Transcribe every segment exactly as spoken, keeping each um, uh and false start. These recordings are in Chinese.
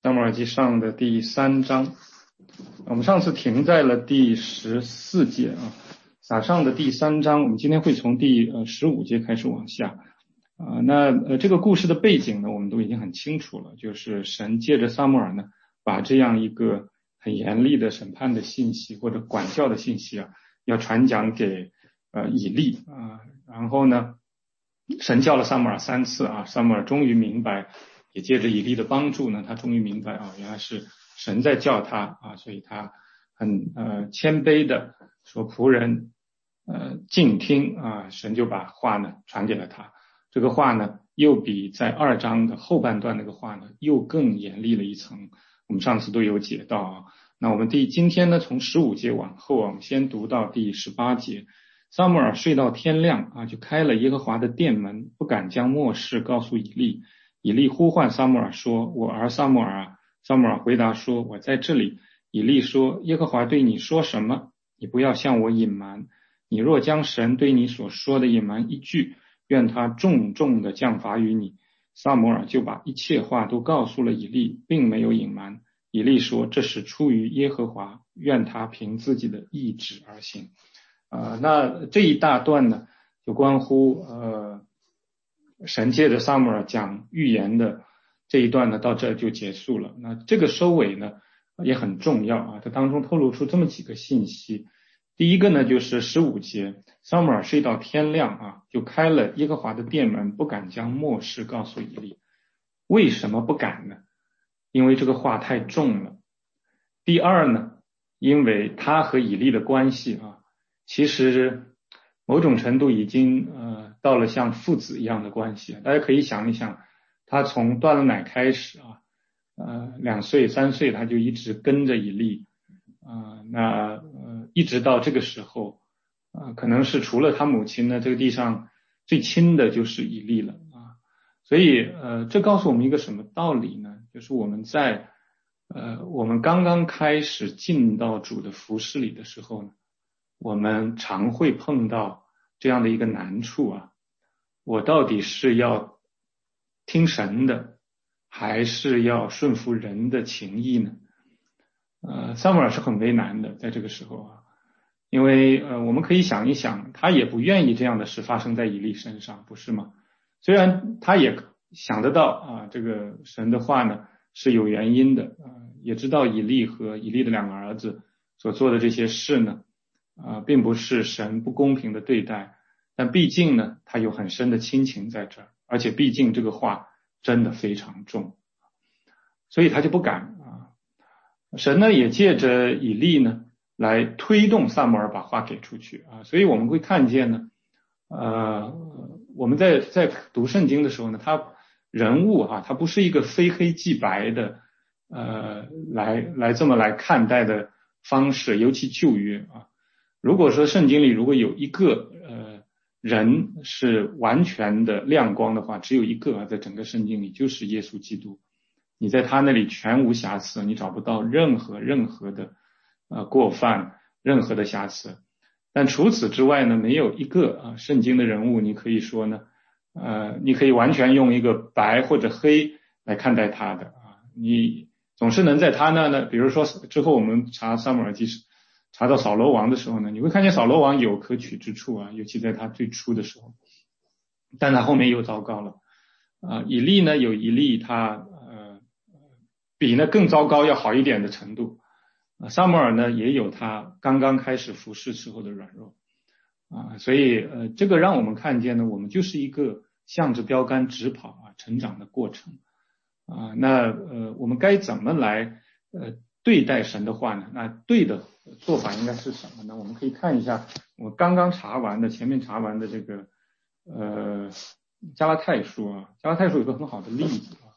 撒母耳记上的第三章，我们上次停在了第十四节啊，撒上的第三章，我们今天会从第呃十五节开始往下啊。那呃这个故事的背景呢，我们都已经很清楚了，就是神借着撒母耳呢，把这样一个很严厉的审判的信息或者管教的信息啊，要传讲给呃以利啊，然后呢，神叫了撒母耳三次啊，撒母耳终于明白。也借着以利的帮助呢，他终于明白啊，原来是神在叫他啊，所以他很呃谦卑的说仆人呃静听啊，神就把话呢传给了他。这个话呢又比在二章的后半段那个话呢又更严厉了一层。我们上次都有解到啊，那我们第今天呢从十五节往后啊，我们先读到第十八节。撒母耳睡到天亮啊，就开了耶和华的殿门，不敢将末事告诉以利。以利呼唤撒母耳说：“我儿撒母耳啊！”撒母耳回答说：“我在这里。”以利说：“耶和华对你说什么？你不要向我隐瞒。你若将神对你所说的隐瞒一句，愿他重重的降罚于你。”撒母耳就把一切话都告诉了以利，并没有隐瞒。以利说：“这是出于耶和华，愿他凭自己的意志而行。”呃，那这一大段呢，就关乎呃。神借着撒母耳讲预言的这一段呢，到这就结束了。那这个收尾呢也很重要啊，它当中透露出这么几个信息。第一个呢就是十五节，撒母耳睡到天亮啊，就开了耶和华的殿门，不敢将末事告诉以利。为什么不敢呢？因为这个话太重了。第二呢，因为他和以利的关系啊，其实某种程度已经呃到了像父子一样的关系。大家可以想一想，他从断了奶开始啊，呃两岁三岁他就一直跟着以利啊、呃，那呃一直到这个时候啊、呃，可能是除了他母亲呢，这个地上最亲的就是以利了啊。所以呃这告诉我们一个什么道理呢？就是我们在呃我们刚刚开始进到主的服事里的时候呢，我们常会碰到这样的一个难处啊，我到底是要听神的，还是要顺服人的情意呢？呃，撒母耳是很为难的，在这个时候啊，因为呃，我们可以想一想，他也不愿意这样的事发生在以利身上，不是吗？虽然他也想得到啊，这个神的话呢是有原因的啊，也知道以利和以利的两个儿子所做的这些事呢。啊，并不是神不公平的对待，但毕竟呢，他有很深的亲情在这儿，而且毕竟这个话真的非常重，所以他就不敢啊。神呢也借着以利呢来推动撒母耳把话给出去啊，所以我们会看见呢，呃，我们在在读圣经的时候呢，他人物啊，他不是一个非黑即白的，呃，来来这么来看待的方式，尤其旧约啊。如果说圣经里如果有一个呃人是完全的亮光的话，只有一个啊，在整个圣经里就是耶稣基督，你在他那里全无瑕疵，你找不到任何任何的呃过犯，任何的瑕疵。但除此之外呢，没有一个啊圣经的人物，你可以说呢，呃，你可以完全用一个白或者黑来看待他的啊，你总是能在他那呢，比如说之后我们查撒母耳记事。查到扫罗王的时候呢，你会看见扫罗王有可取之处啊，尤其在他最初的时候，但他后面又糟糕了啊。以利呢有以利他呃比呢更糟糕要好一点的程度啊，撒母耳呢也有他刚刚开始服侍时候的软弱啊，所以呃这个让我们看见呢，我们就是一个向着标杆直跑啊成长的过程啊。那呃我们该怎么来呃对待神的话呢？那对的做法应该是什么呢？我们可以看一下我刚刚查完的前面查完的这个呃加拉太书啊，加拉太书有个很好的例子啊，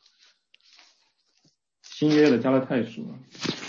新约的加拉太书啊，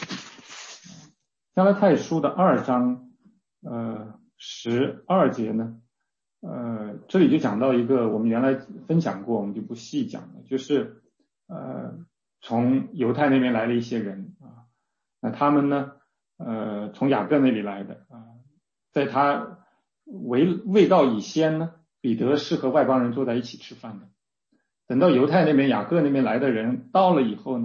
加拉太书的二章呃十二节呢，呃这里就讲到一个我们原来分享过，我们就不细讲了，就是呃从犹太那边来了一些人啊。那他们呢，呃，从雅各那里来的啊，在他为未到以先呢，彼得是和外邦人坐在一起吃饭的。等到犹太那边雅各那边来的人到了以后呢，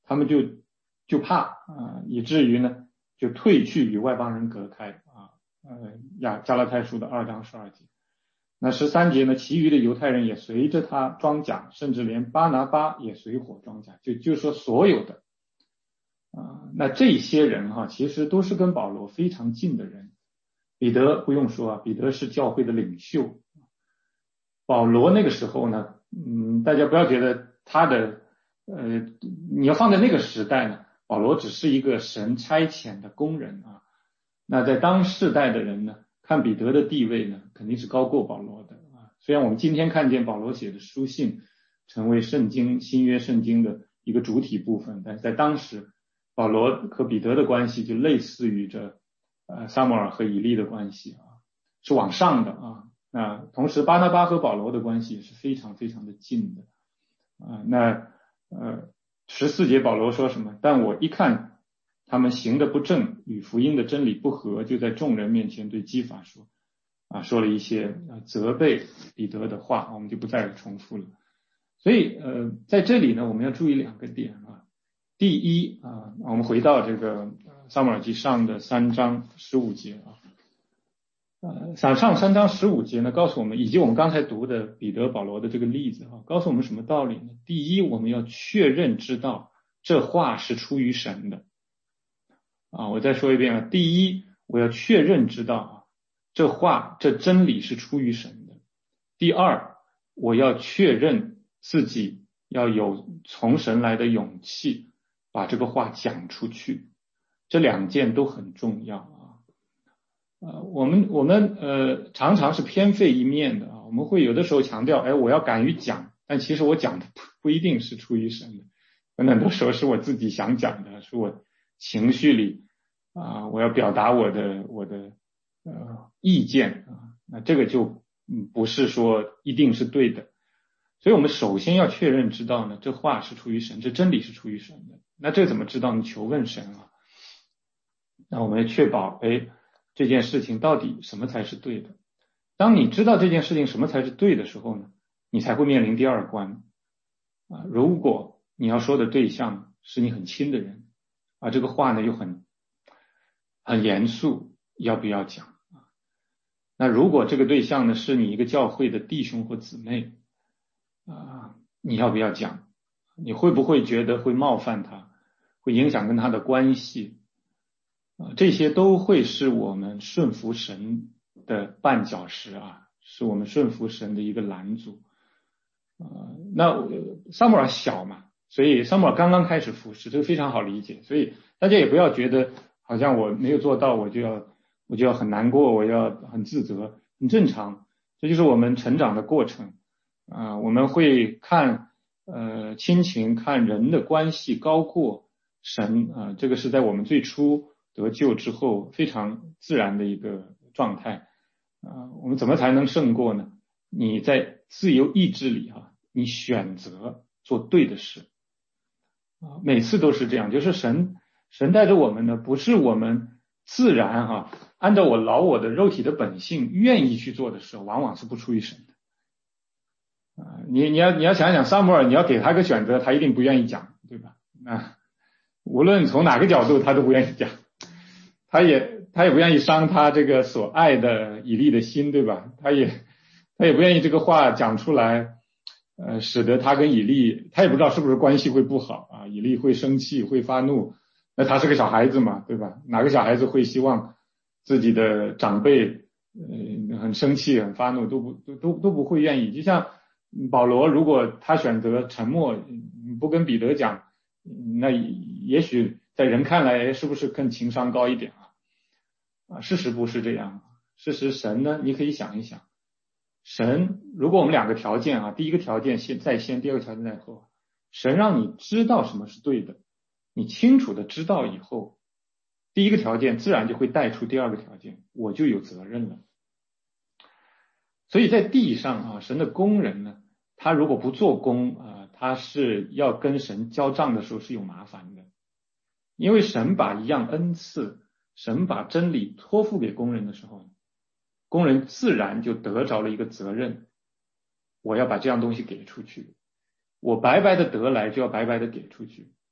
他们就就怕啊，以至于呢就退去与外邦人隔开啊。呃，亚加拉太书的二章十二节。那十三节呢，其余的犹太人也随着他装甲，甚至连巴拿巴也随火装甲，就就说所有的啊，那这些人哈、啊，其实都是跟保罗非常近的人。彼得不用说啊，彼得是教会的领袖。保罗那个时候呢，嗯，大家不要觉得他的呃，你要放在那个时代呢，保罗只是一个神差遣的工人啊。那在当世代的人呢，看彼得的地位呢，肯定是高过保罗的啊。虽然我们今天看见保罗写的书信成为圣经新约圣经的一个主体部分，但是在当时，保罗和彼得的关系就类似于这呃撒母耳和以利的关系啊，是往上的啊。那同时巴拿巴和保罗的关系也是非常非常的近的啊。那呃十四节保罗说什么？但我一看他们行的不正，与福音的真理不合，就在众人面前对基法说啊，说了一些责备彼得的话，我们就不再重复了。所以呃在这里呢，我们要注意两个点啊。第一啊，我们回到这个撒母耳记上的三章十五节啊。呃，上上三章十五节呢，告诉我们，以及我们刚才读的彼得保罗的这个例子啊，告诉我们什么道理呢？第一，我们要确认知道这话是出于神的啊。我再说一遍啊，第一，我要确认知道啊，这话这真理是出于神的。第二，我要确认自己要有从神来的勇气，把这个话讲出去。这两件都很重要啊。呃，我们我们呃常常是偏废一面的啊，我们会有的时候强调，哎，我要敢于讲，但其实我讲的不不一定是出于神的，很多时候是我自己想讲的，是我情绪里啊、呃，我要表达我的我的呃意见啊，那这个就嗯不是说一定是对的，所以我们首先要确认知道呢，这话是出于神，这真理是出于神的。那这怎么知道？你求问神啊，那我们要确保，哎。这件事情到底什么才是对的？当你知道这件事情什么才是对的时候呢，你才会面临第二关啊。如果你要说的对象是你很亲的人啊，这个话呢又很很严肃，要不要讲啊？那如果这个对象呢是你一个教会的弟兄或姊妹啊，你要不要讲？你会不会觉得会冒犯他，会影响跟他的关系？这些都会是我们顺服神的绊脚石啊，是我们顺服神的一个拦阻。呃，那撒母耳小嘛，所以撒母耳刚刚开始服侍，这个非常好理解。所以大家也不要觉得好像我没有做到，我就要我就要很难过，我要很自责，很正常。这就是我们成长的过程啊、呃。我们会看呃亲情、看人的关系高过神啊、呃，这个是在我们最初得救之后非常自然的一个状态啊、呃，我们怎么才能胜过呢？你在自由意志里啊，你选择做对的事啊，每次都是这样，就是神神带着我们呢，不是我们自然哈、啊，按照我老我的肉体的本性愿意去做的事，往往是不出于神的啊。你你要你要想想撒母耳，你要给他个选择，他一定不愿意讲，对吧？啊，无论从哪个角度，他都不愿意讲。他也他也不愿意伤他这个所爱的以利的心，对吧？他也他也不愿意这个话讲出来，呃，使得他跟以利，他也不知道是不是关系会不好啊，以利会生气会发怒，那他是个小孩子嘛，对吧？哪个小孩子会希望自己的长辈呃很生气很发怒，都不都都都不会愿意。就像保罗，如果他选择沉默，不跟彼得讲，那也许在人看来是不是更情商高一点啊？啊，事实不是这样。事实神呢，你可以想一想，神如果我们两个条件啊，第一个条件先在先，第二个条件在后，神让你知道什么是对的，你清楚的知道以后，第一个条件自然就会带出第二个条件，我就有责任了。所以在地上啊，神的工人呢，他如果不做工啊，他是要跟神交账的时候是有麻烦的，因为神把一样恩赐，神把真理托付给工人的时候，工人自然就得着了一个责任，我要把这样东西给出去，我白白的得来就要白白的给出去。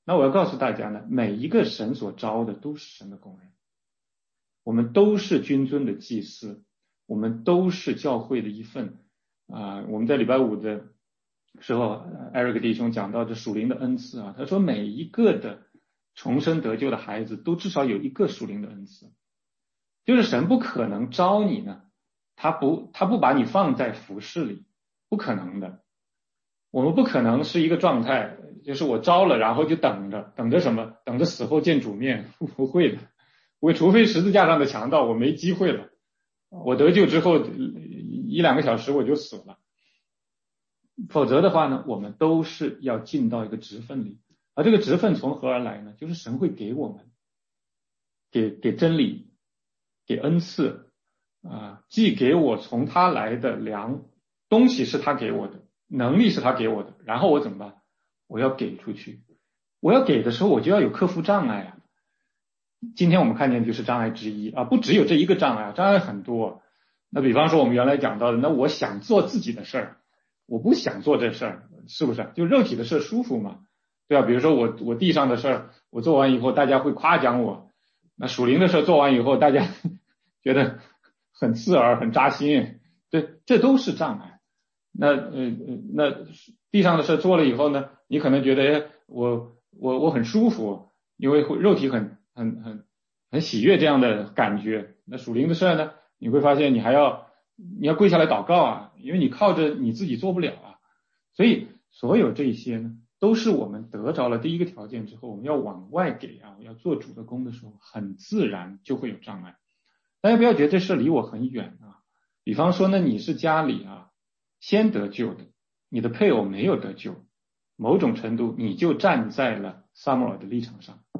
那我要告诉大家呢，每一个神所招的都是神的工人，我们都是君尊的祭司，我们都是教会的一份啊、呃。我们在礼拜五的时候，艾瑞克弟兄讲到这属灵的恩赐啊，他说每一个的重生得救的孩子都至少有一个属灵的恩赐，就是神不可能招你呢，他不他不把你放在服事里，不可能的。我们不可能是一个状态，就是我招了然后就等着，等着什么？等着死后见主面，不会的。我除非十字架上的强盗，我没机会了。我得救之后一两个小时我就死了，否则的话呢，我们都是要进到一个职分里。而这个职分从何而来呢？就是神会给我们，给给真理，给恩赐啊，既给我从他来的粮，东西是他给我的，能力是他给我的，然后我怎么办？我要给出去。我要给的时候，我就要有克服障碍啊。今天我们看见就是障碍之一啊，不只有这一个障碍，障碍很多。那比方说我们原来讲到的，那我想做自己的事儿，我不想做这事儿，是不是？就肉体的事舒服嘛，对吧？比如说我我地上的事儿，我做完以后大家会夸奖我，那属灵的事做完以后，大家觉得很刺耳、很扎心，对，这都是障碍。那呃那地上的事做了以后呢，你可能觉得哎，我我我很舒服，因为肉体很很很很喜悦这样的感觉。那属灵的事呢，你会发现你还要你要跪下来祷告啊，因为你靠着你自己做不了啊。所以所有这些呢，都是我们得着了第一个条件之后，我们要往外给啊，要做主的工的时候，很自然就会有障碍。大家不要觉得这事离我很远啊。比方说呢，你是家里啊先得救的，你的配偶没有得救，某种程度你就站在了撒母耳的立场上。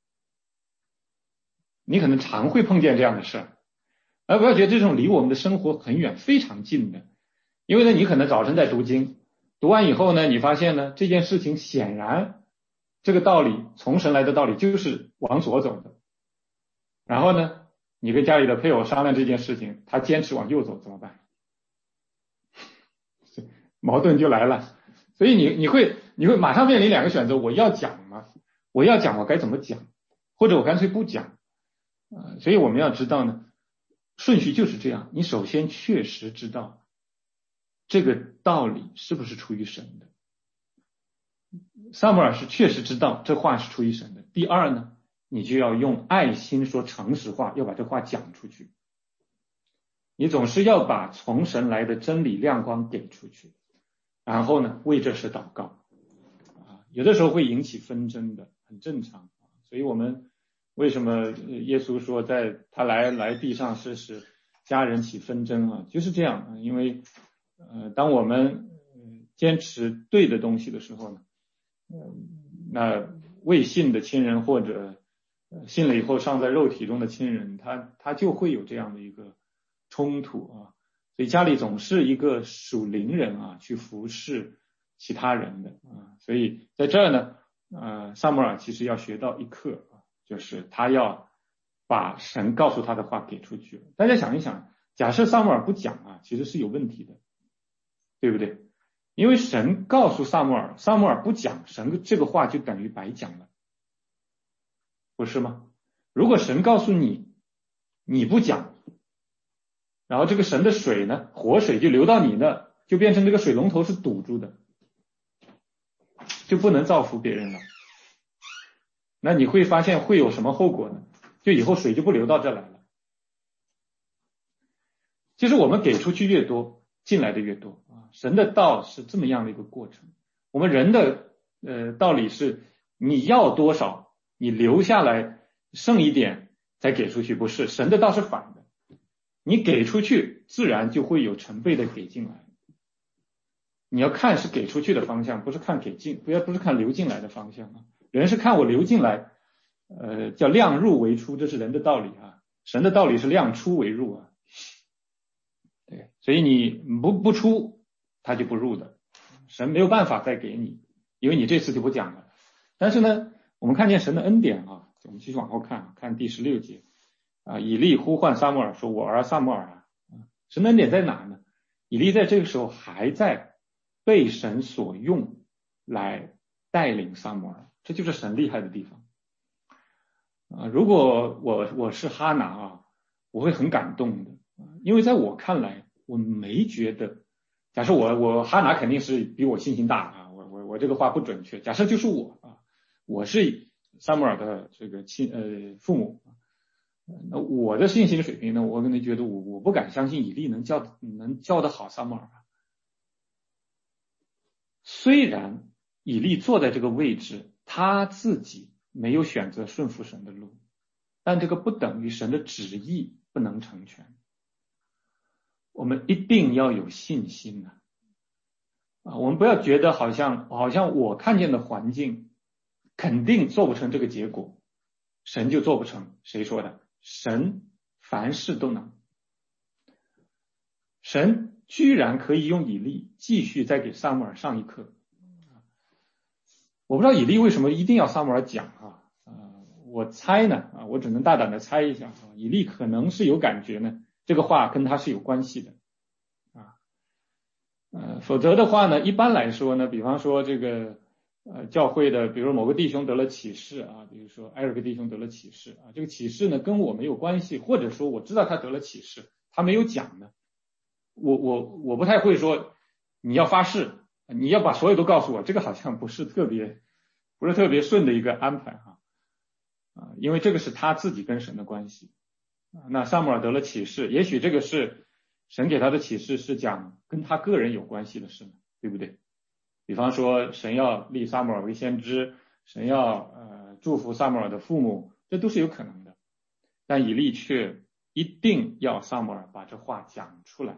你可能常会碰见这样的事儿，而不要觉得这种离我们的生活很远，非常近的。因为呢，你可能早晨在读经，读完以后呢，你发现呢，这件事情显然这个道理从神来的道理就是往左走的，然后呢，你跟家里的配偶商量这件事情，他坚持往右走怎么办？矛盾就来了。所以你你会你会马上面临两个选择，我要讲吗？我要讲我该怎么讲，或者我干脆不讲。呃，所以我们要知道呢，顺序就是这样。你首先确实知道这个道理是不是出于神的。撒母耳是确实知道这话是出于神的。第二呢，你就要用爱心说诚实话，要把这话讲出去。你总是要把从神来的真理亮光给出去，然后呢，为这事祷告啊，有的时候会引起纷争的，很正常。所以我们为什么耶稣说在他来来地上是使家人起纷争啊？就是这样，因为呃，当我们坚持对的东西的时候呢，呃、那未信的亲人或者信了以后尚在肉体中的亲人，他他就会有这样的一个冲突啊。所以家里总是一个属灵人啊，去服侍其他人的啊。所以在这儿呢，呃，撒母耳其实要学到一课啊，就是他要把神告诉他的话给出去。大家想一想，假设撒母耳不讲啊，其实是有问题的，对不对？因为神告诉撒母耳，撒母耳不讲，神这个话就等于白讲了，不是吗？如果神告诉你，你不讲，然后这个神的水呢，活水就流到你那，就变成这个水龙头是堵住的，就不能造福别人了。那你会发现会有什么后果呢？就以后水就不流到这来了。其实我们给出去越多，进来的越多啊。神的道是这么样的一个过程。我们人的呃道理是，你要多少，你留下来剩一点再给出去，不是。神的道是反的，你给出去，自然就会有成倍的给进来。你要看是给出去的方向，不是看给进，不要不是看流进来的方向啊。人是看我流进来，呃，叫量入为出，这是人的道理啊。神的道理是量出为入啊。对，所以你不不出，他就不入的。神没有办法再给你，因为你这次就不讲了。但是呢，我们看见神的恩典啊，我们继续往后看，看第十六节啊，以利呼唤撒母耳说：“我儿撒母耳啊！”神的恩典在哪呢？以利在这个时候还在被神所用来带领撒母耳。 这就是神厉害的地方啊！如果我我是哈拿啊，我会很感动的，因为在我看来，我没觉得，假设我我哈拿肯定是比我信心大啊，我我我这个话不准确，假设就是我啊，我是撒母耳的这个亲呃父母，那我的信心水平呢，我可能觉得我我不敢相信以利能教能教得好撒母耳。虽然以利坐在这个位置，他自己没有选择顺服神的路，但这个不等于神的旨意不能成全。我们一定要有信心呢、啊，啊，我们不要觉得好像好像我看见的环境肯定做不成这个结果，神就做不成。谁说的？神凡事都能。神居然可以用以利继续再给撒母耳上一课。我不知道以利为什么一定要撒母耳讲啊？呃，我猜呢啊，我只能大胆的猜一下啊，以利可能是有感觉呢，这个话跟他是有关系的啊。呃，否则的话呢，一般来说呢，比方说这个呃教会的，比如某个弟兄得了启示啊，比如说艾瑞克弟兄得了启示啊，这个启示呢跟我没有关系，或者说我知道他得了启示，他没有讲呢。我我我不太会说你要发誓，你要把所有都告诉我，这个好像不是特别不是特别顺的一个安排哈啊，因为这个是他自己跟神的关系啊。那撒母耳得了启示，也许这个是神给他的启示是讲跟他个人有关系的事呢，对不对？比方说神要立撒母耳为先知，神要呃祝福撒母耳的父母，这都是有可能的。但以利却一定要撒母耳把这话讲出来。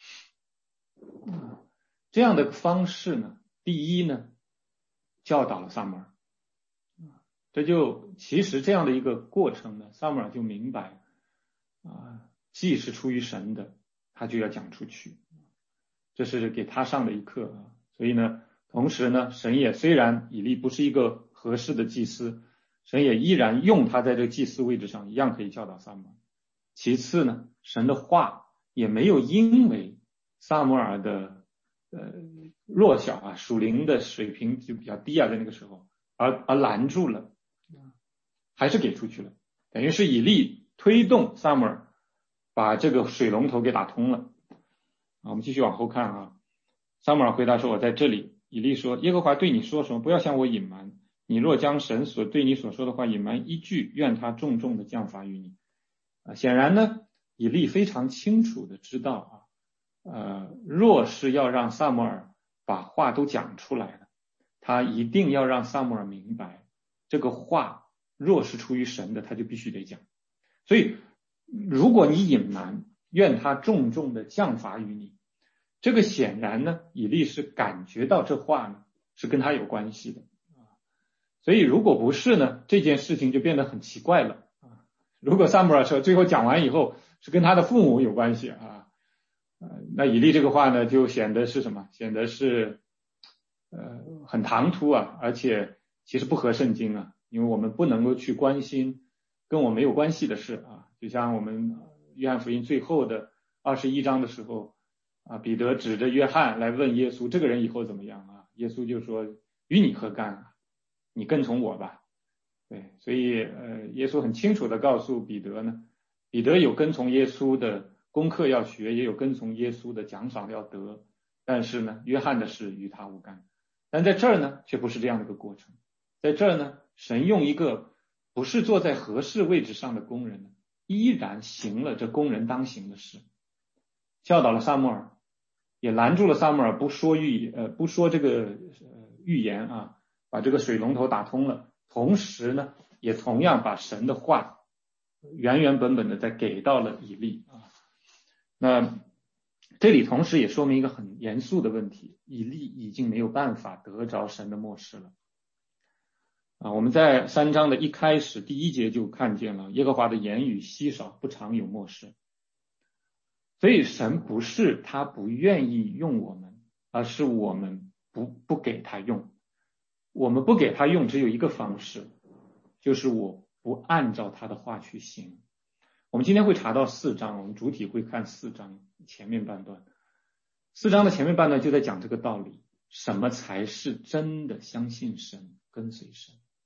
这样的方式呢，第一呢，教导了撒母耳，这就其实这样的一个过程呢，撒母耳就明白啊，既是出于神的，他就要讲出去，这是给他上的一课啊。所以呢，同时呢，神也虽然以利不是一个合适的祭司，神也依然用他在这个祭司位置上，一样可以教导撒母耳。其次呢，神的话也没有因为撒母耳的呃弱小啊，属灵的水平就比较低啊，在那个时候而而拦住了，还是给出去了，等于是以利推动撒母耳把这个水龙头给打通了啊。我们继续往后看啊，撒母耳回答说：“我在这里。”以利说：“耶和华对你说什么，不要向我隐瞒。你若将神所对你所说的话隐瞒一句，愿他重重的降罚于你。”啊，显然呢，以利非常清楚的知道啊，呃，若是要让撒母耳把话都讲出来了，他一定要让撒母耳明白，这个话若是出于神的，他就必须得讲。所以，如果你隐瞒，愿他重重的降罚于你。这个显然呢，以利是感觉到这话呢是跟他有关系的啊。所以，如果不是呢，这件事情就变得很奇怪了。如果撒母耳说最后讲完以后是跟他的父母有关系啊，呃，那以利这个话呢就显得是什么？显得是呃很唐突啊，而且其实不合圣经啊，因为我们不能够去关心跟我没有关系的事啊。就像我们约翰福音最后的二十一章的时候啊，彼得指着约翰来问耶稣，这个人以后怎么样啊？耶稣就说：“与你何干啊？你跟从我吧。”对，所以呃，耶稣很清楚的告诉彼得呢，彼得有跟从耶稣的功课要学，也有跟从耶稣的奖赏要得，但是呢，约翰的事与他无干。但在这儿呢，却不是这样的一个过程。在这儿呢，神用一个不是坐在合适位置上的工人呢，依然行了这工人当行的事，教导了撒母耳，也拦住了撒母耳不说预呃不说这个呃预言啊，把这个水龙头打通了。同时呢，也同样把神的话原原本本的再给到了以利啊。那这里同时也说明一个很严肃的问题，以利已经没有办法得着神的默示了啊。我们在三章的一开始第一节就看见了耶和华的言语稀少，不常有默示。所以神不是他不愿意用我们，而是我们不不给他用。我们不给他用只有一个方式，就是我不按照他的话去行。我们今天会查到四章，我们主体会看四章前面半段。四章的前面半段就在讲这个道理，什么才是真的相信神，跟随神。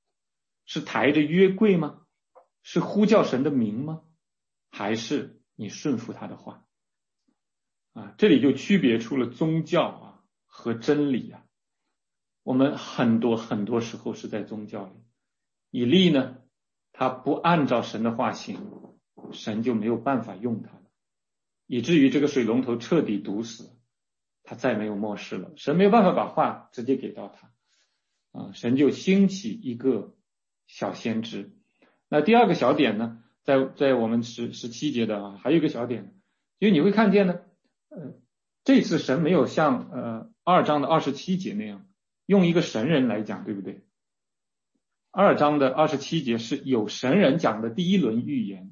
是抬着约柜吗？是呼叫神的名吗？还是你顺服他的话？啊，这里就区别出了宗教啊和真理啊。我们很多很多时候是在宗教里，以利呢，他不按照神的话行，神就没有办法用他了，以至于这个水龙头彻底堵死，他再没有末世了，神没有办法把话直接给到他啊，神就兴起一个小先知。那第二个小点呢，在在我们十十七节的啊，还有一个小点，因为你会看见呢，呃，这次神没有像呃二章的二十七节那样用一个神人来讲，对不对？二章的二十七节是有神人讲的第一轮预言，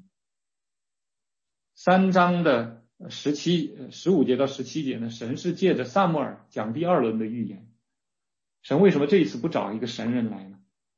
三章的十七十五节到十七节呢，神是借着撒母耳讲第二轮的预言。神为什么这一次不找一个神人来呢？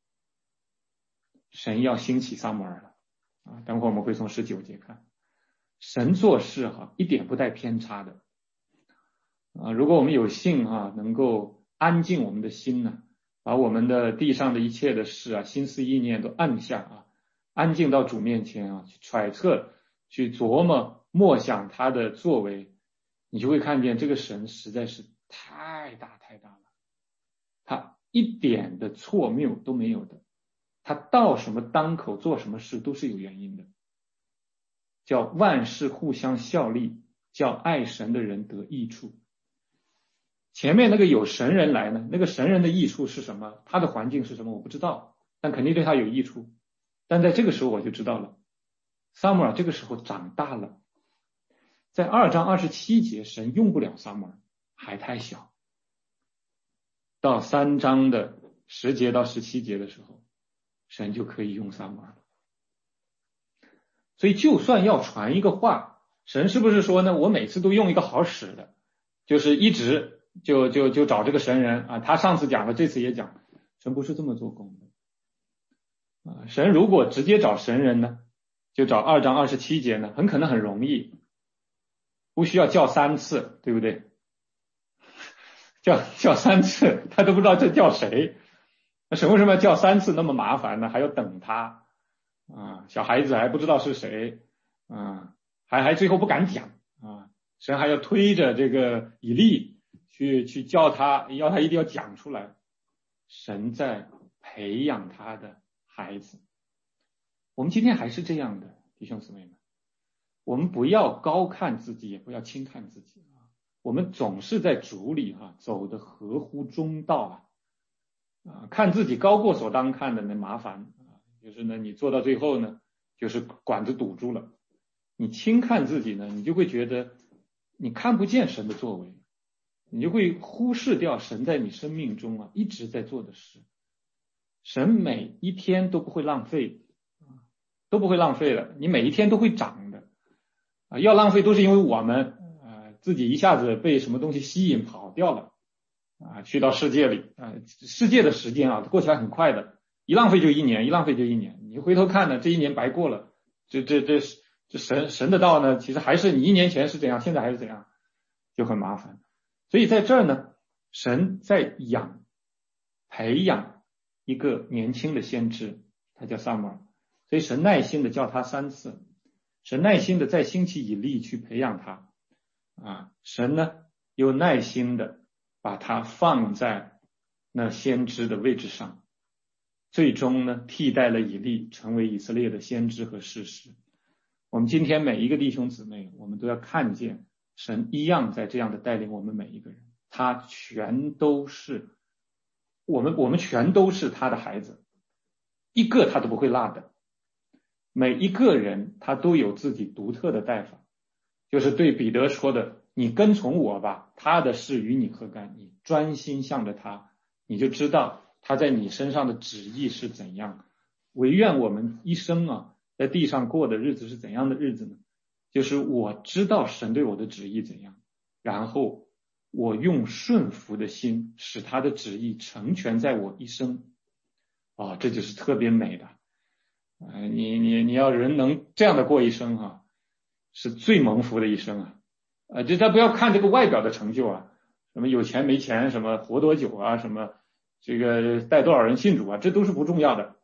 神要兴起撒母耳了啊！等会儿我们会从十九节看，神做事哈一点不带偏差的啊！如果我们有幸啊能够安静我们的心呢，把我们的地上的一切的事啊心思意念都按下啊，安静到主面前啊，去揣测去琢磨默想他的作为，你就会看见这个神实在是太大太大了，他一点的错谬都没有的，他到什么当口做什么事都是有原因的，叫万事互相效力，叫爱神的人得益处。前面那个有神人来呢，那个神人的益处是什么？他的环境是什么？我不知道，但肯定对他有益处。但在这个时候我就知道了，撒母耳这个时候长大了。在二章二十七节，神用不了撒母耳，还太小。到三章的十节到十七节的时候，神就可以用撒母耳了。所以就算要传一个话，神是不是说呢，我每次都用一个好使的，就是一直就就就找这个神人啊，他上次讲了，这次也讲，神不是这么做工的啊。神如果直接找神人呢，就找二章二十七节呢，很可能很容易，不需要叫三次，对不对？叫叫三次，他都不知道这叫谁。那神为什么要叫三次那么麻烦呢？还要等他啊，小孩子还不知道是谁啊，还还最后不敢讲啊，神还要推着这个以利去去叫他，要他一定要讲出来。神在培养他的孩子。我们今天还是这样的，弟兄姊妹们，我们不要高看自己，也不要轻看自己啊。我们总是在主里哈、啊、走得合乎中道啊，啊，看自己高过所当看的那麻烦啊，就是呢你做到最后呢，就是管子堵住了。你轻看自己呢，你就会觉得你看不见神的作为，你就会忽视掉神在你生命中啊一直在做的事。神每一天都不会浪费，都不会浪费的，你每一天都会长的啊，要浪费都是因为我们啊自己一下子被什么东西吸引跑掉了啊，去到世界里啊，世界的时间啊过起来很快的，一浪费就一年，一浪费就一年，你回头看呢，这一年白过了，这这这这神神的道呢，其实还是你一年前是怎样，现在还是怎样，就很麻烦。所以在这儿呢，神在养培养一个年轻的先知，他叫撒母耳，所以神耐心的叫他三次，神耐心的再兴起以利去培养他啊，神呢又耐心的把他放在那先知的位置上，最终呢替代了以利成为以色列的先知和士师。我们今天每一个弟兄姊妹，我们都要看见神一样在这样的带领我们每一个人，他全都是我们我们全都是他的孩子，一个他都不会落的。每一个人他都有自己独特的带法，就是对彼得说的，你跟从我吧，他的事与你何干，你专心向着他，你就知道他在你身上的旨意是怎样。唯愿我们一生啊在地上过的日子是怎样的日子呢？就是我知道神对我的旨意怎样，然后我用顺服的心使他的旨意成全在我一生。哦，这就是特别美的。呃，你你你要人能这样的过一生啊，是最蒙福的一生啊！呃，就咱不要看这个外表的成就啊，什么有钱没钱，什么活多久啊，什么这个带多少人信主啊，这都是不重要的。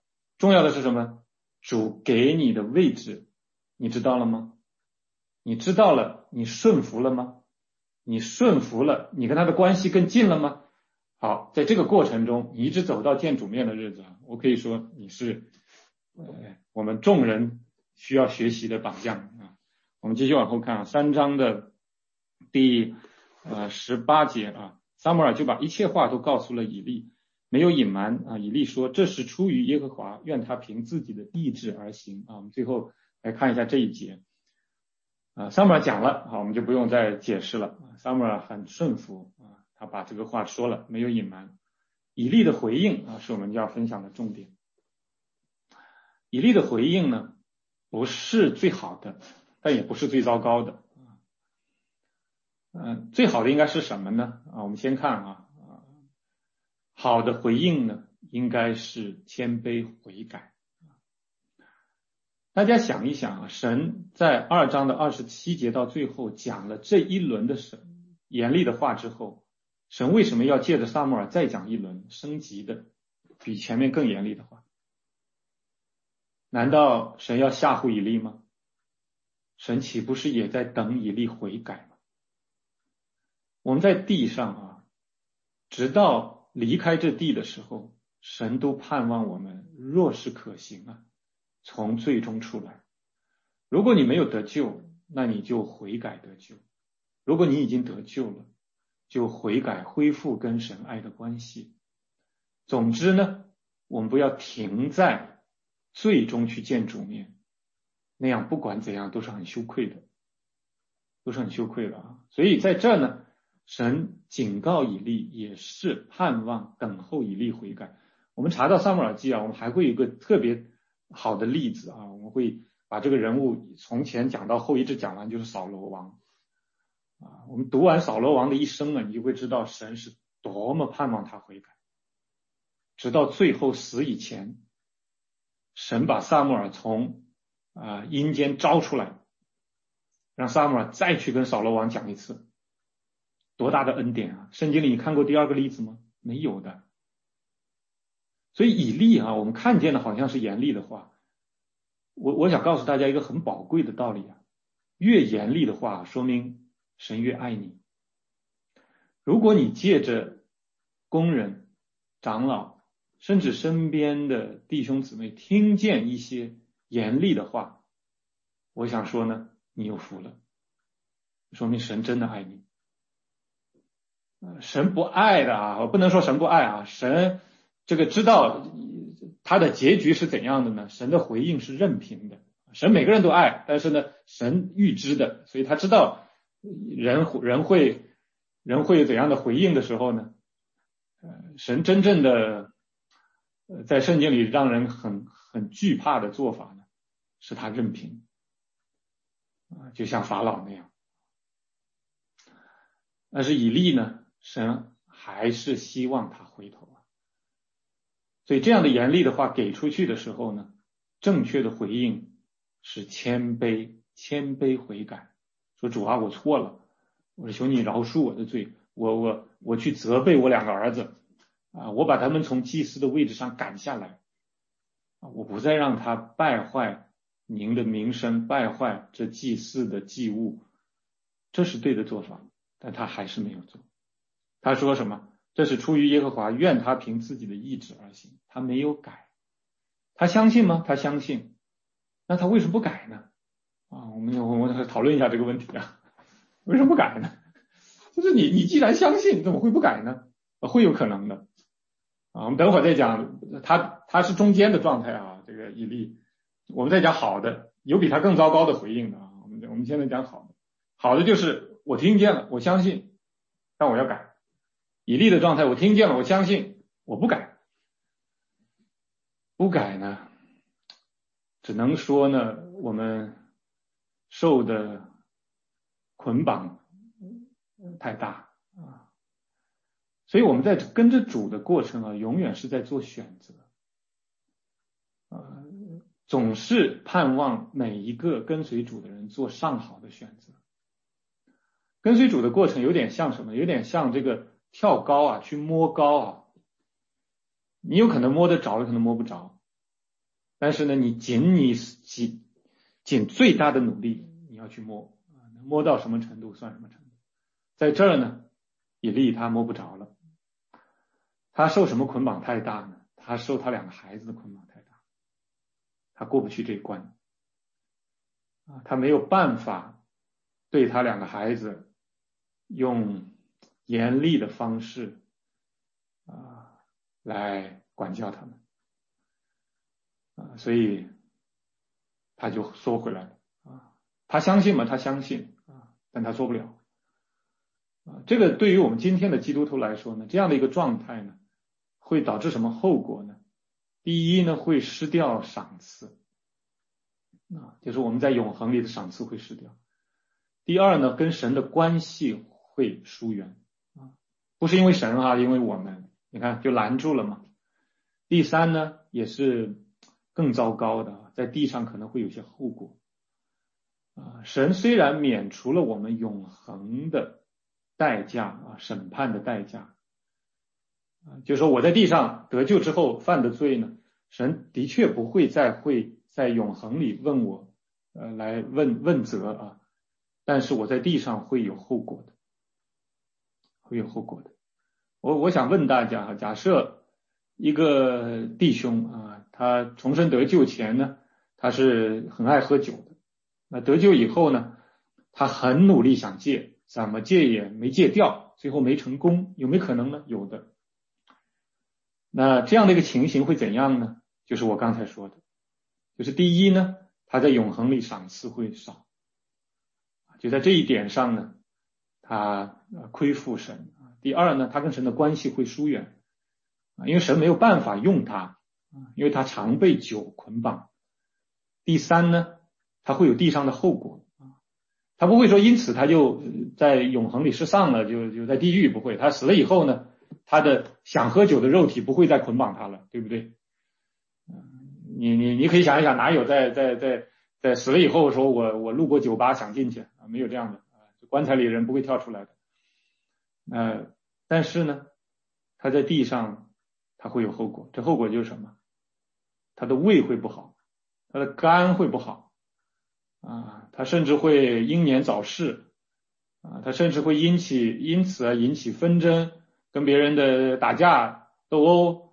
重要的是什么？主给你的位置，你知道了吗？你知道了，你顺服了吗？你顺服了，你跟他的关系更近了吗？好，在这个过程中，你一直走到见主面的日子，我可以说你是呃我们众人需要学习的榜样啊。我们继续往后看啊，三章的第呃十八节啊，撒母耳就把一切话都告诉了以利，没有隐瞒啊。以利说，这是出于耶和华，愿他凭自己的意志而行啊。我们最后来看一下这一节啊，撒母耳讲了，好，我们就不用再解释了。撒母耳很顺服啊，他把这个话说了，没有隐瞒。以利的回应啊，是我们要分享的重点。以利的回应呢，不是最好的，但也不是最糟糕的。嗯、呃，最好的应该是什么呢？啊，我们先看啊，好的回应呢，应该是谦卑悔改。大家想一想啊，神在二章的二十七节到最后讲了这一轮的神严厉的话之后，神为什么要借着撒母耳再讲一轮升级的比前面更严厉的话？难道神要吓唬以利吗？神岂不是也在等以利悔改吗？我们在地上啊，直到离开这地的时候，神都盼望我们若是可行啊，从罪中出来。如果你没有得救，那你就悔改得救；如果你已经得救了，就悔改恢复跟神爱的关系。总之呢，我们不要停在罪中去见主面，那样不管怎样都是很羞愧的，都是很羞愧的啊。所以在这呢，神警告以利，也是盼望等候以利悔改。我们查到撒母耳记啊，我们还会有一个特别好的例子啊，我们会把这个人物从前讲到后一直讲完，就是扫罗王啊。我们读完扫罗王的一生啊，你就会知道神是多么盼望他悔改，直到最后死以前，神把撒母耳从啊阴间招出来，让撒母耳再去跟扫罗王讲一次，多大的恩典啊！圣经里你看过第二个例子吗？没有的。所以以利啊，我们看见的好像是严厉的话，我我想告诉大家一个很宝贵的道理啊，越严厉的话，说明神越爱你。如果你借着工人、长老，甚至身边的弟兄姊妹听见一些严厉的话，我想说呢，你有福了，说明神真的爱你。神不爱的啊，我不能说神不爱啊，神这个知道他的结局是怎样的呢？神的回应是任凭的，神每个人都爱，但是呢，神预知的，所以他知道人人会人会有怎样的回应的时候呢，呃，神真正的呃在圣经里让人很很惧怕的做法呢，是他任凭啊，就像法老那样。但是以利呢，神还是希望他回头啊。所以这样的严厉的话给出去的时候呢，正确的回应是谦卑，谦卑悔改，说主啊，我错了，我求你饶恕我的罪，我我我去责备我两个儿子啊，我把他们从祭司的位置上赶下来啊，我不再让他败坏您的名声，败坏这祭祀的祭物，这是对的做法，但他还是没有做。他说什么？这是出于耶和华，愿他凭自己的意志而行。他没有改，他相信吗？他相信。那他为什么不改呢？啊，我们我们讨论一下这个问题啊，为什么不改呢？就是你你既然相信，怎么会不改呢？会有可能的啊。我们等会儿再讲，他他是中间的状态啊。这个以利，我们再讲好的，有比他更糟糕的回应的啊。我们我们现在讲好的，好的就是我听见了，我相信，但我要改。以利的状态，我听见了，我相信，我不改，不改呢，只能说呢，我们受的捆绑太大啊，所以我们在跟着主的过程啊，永远是在做选择啊，总是盼望每一个跟随主的人做上好的选择。跟随主的过程有点像什么？有点像这个跳高啊，去摸高啊，你有可能摸得着，有可能摸不着但是呢，你尽你尽尽最大的努力，你要去摸，能摸到什么程度算什么程度。在这儿呢，以利他摸不着了，他受什么捆绑太大呢？他受他两个孩子的捆绑太大，他过不去这一关啊，他没有办法对他两个孩子用严厉的方式啊来管教他们啊，所以他就缩回来了啊。他相信吗？他相信啊，但他做不了啊。这个对于我们今天的基督徒来说呢，这样的一个状态呢，会导致什么后果呢？第一呢，会失掉赏赐啊，就是我们在永恒里的赏赐会失掉。第二呢，跟神的关系会疏远啊，不是因为神啊，因为我们，你看就拦住了嘛。第三呢，也是更糟糕的，在地上可能会有些后果啊。神虽然免除了我们永恒的代价啊，审判的代价啊，就是说我在地上得救之后犯的罪呢，神的确不会再会在永恒里问我，呃，来问问责啊。但是我在地上会有后果的，会有后果的。我我想问大家，假设一个弟兄啊，他重生得救前呢，他是很爱喝酒的，那得救以后呢，他很努力想戒，怎么戒也没戒掉，最后没成功，有没有可能呢？有的。那这样的一个情形会怎样呢？就是我刚才说的，就是第一呢，他在永恒里赏赐会少。就在这一点上呢，他亏负神。第二呢，他跟神的关系会疏远，因为神没有办法用他，因为他常被酒捆绑。第三呢，他会有地上的后果，他不会说因此他就在永恒里失丧了，就就在地狱，不会。他死了以后呢，他的想喝酒的肉体不会再捆绑他了，对不对？你你你可以想一想，哪有在在在在死了以后说我我路过酒吧想进去啊？没有这样的啊，棺材里的人不会跳出来的。呃，但是呢，他在地上他会有后果，这后果就是什么？他的胃会不好，他的肝会不好啊，他甚至会英年早逝啊，他甚至会引起因此而引起纷争，跟别人的打架斗殴。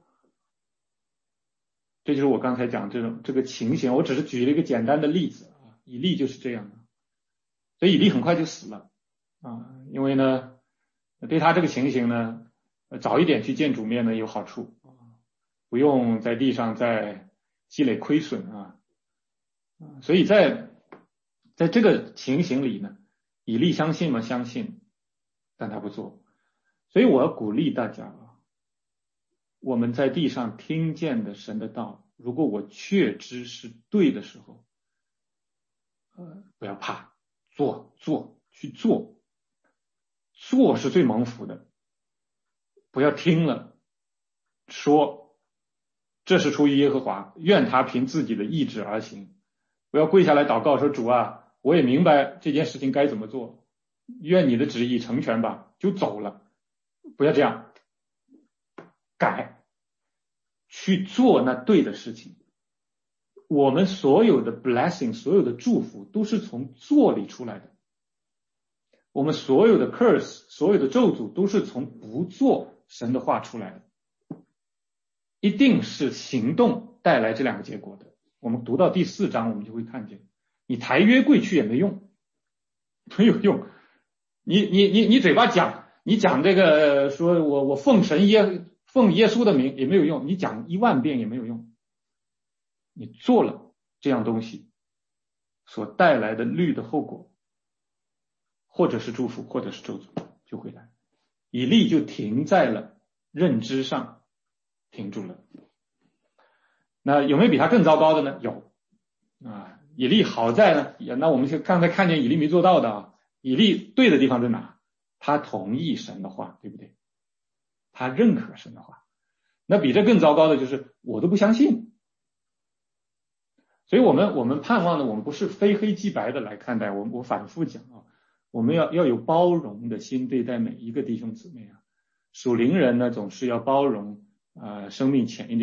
这就是我刚才讲这种这个情形，我只是举了一个简单的例子啊，以利就是这样的，所以以利很快就死了啊，因为呢，对他这个情形呢，早一点去见主面呢有好处啊，不用在地上再积累亏损啊，所以在在这个情形里呢，以利相信吗？相信，但他不做，所以我要鼓励大家啊。我们在地上听见的神的道，如果我确知是对的时候，呃，不要怕，做做去做，做是最蒙福的。不要听了说这是出于耶和华，愿他凭自己的意志而行。不要跪下来祷告说主啊，我也明白这件事情该怎么做，愿你的旨意成全吧，就走了。不要这样。改，去做那对的事情。我们所有的 blessing， 所有的祝福都是从做里出来的。我们所有的 curse， 所有的咒诅都是从不做神的话出来的。一定是行动带来这两个结果的。我们读到第四章，我们就会看见，你抬约柜去也没用，没有用。你你你你嘴巴讲，你讲这个说我我奉神耶奉耶稣的名也没有用，你讲一万遍也没有用。你做了这样东西所带来的律的后果，或者是祝福，或者是咒诅，就会来。以利就停在了认知上，停住了。那有没有比他更糟糕的呢？有啊。以利好在呢，那我们就刚才看见以利没做到的啊。以利对的地方在哪？他同意神的话，对不对？他认可神的话。那比这更糟糕的就是我都不相信。所以我们我们盼望呢，我们不是非黑即白的来看待。我我反复讲啊，我们要要有包容的心对待每一个弟兄姊妹啊。属灵人呢，总是要包容呃生命浅一点的人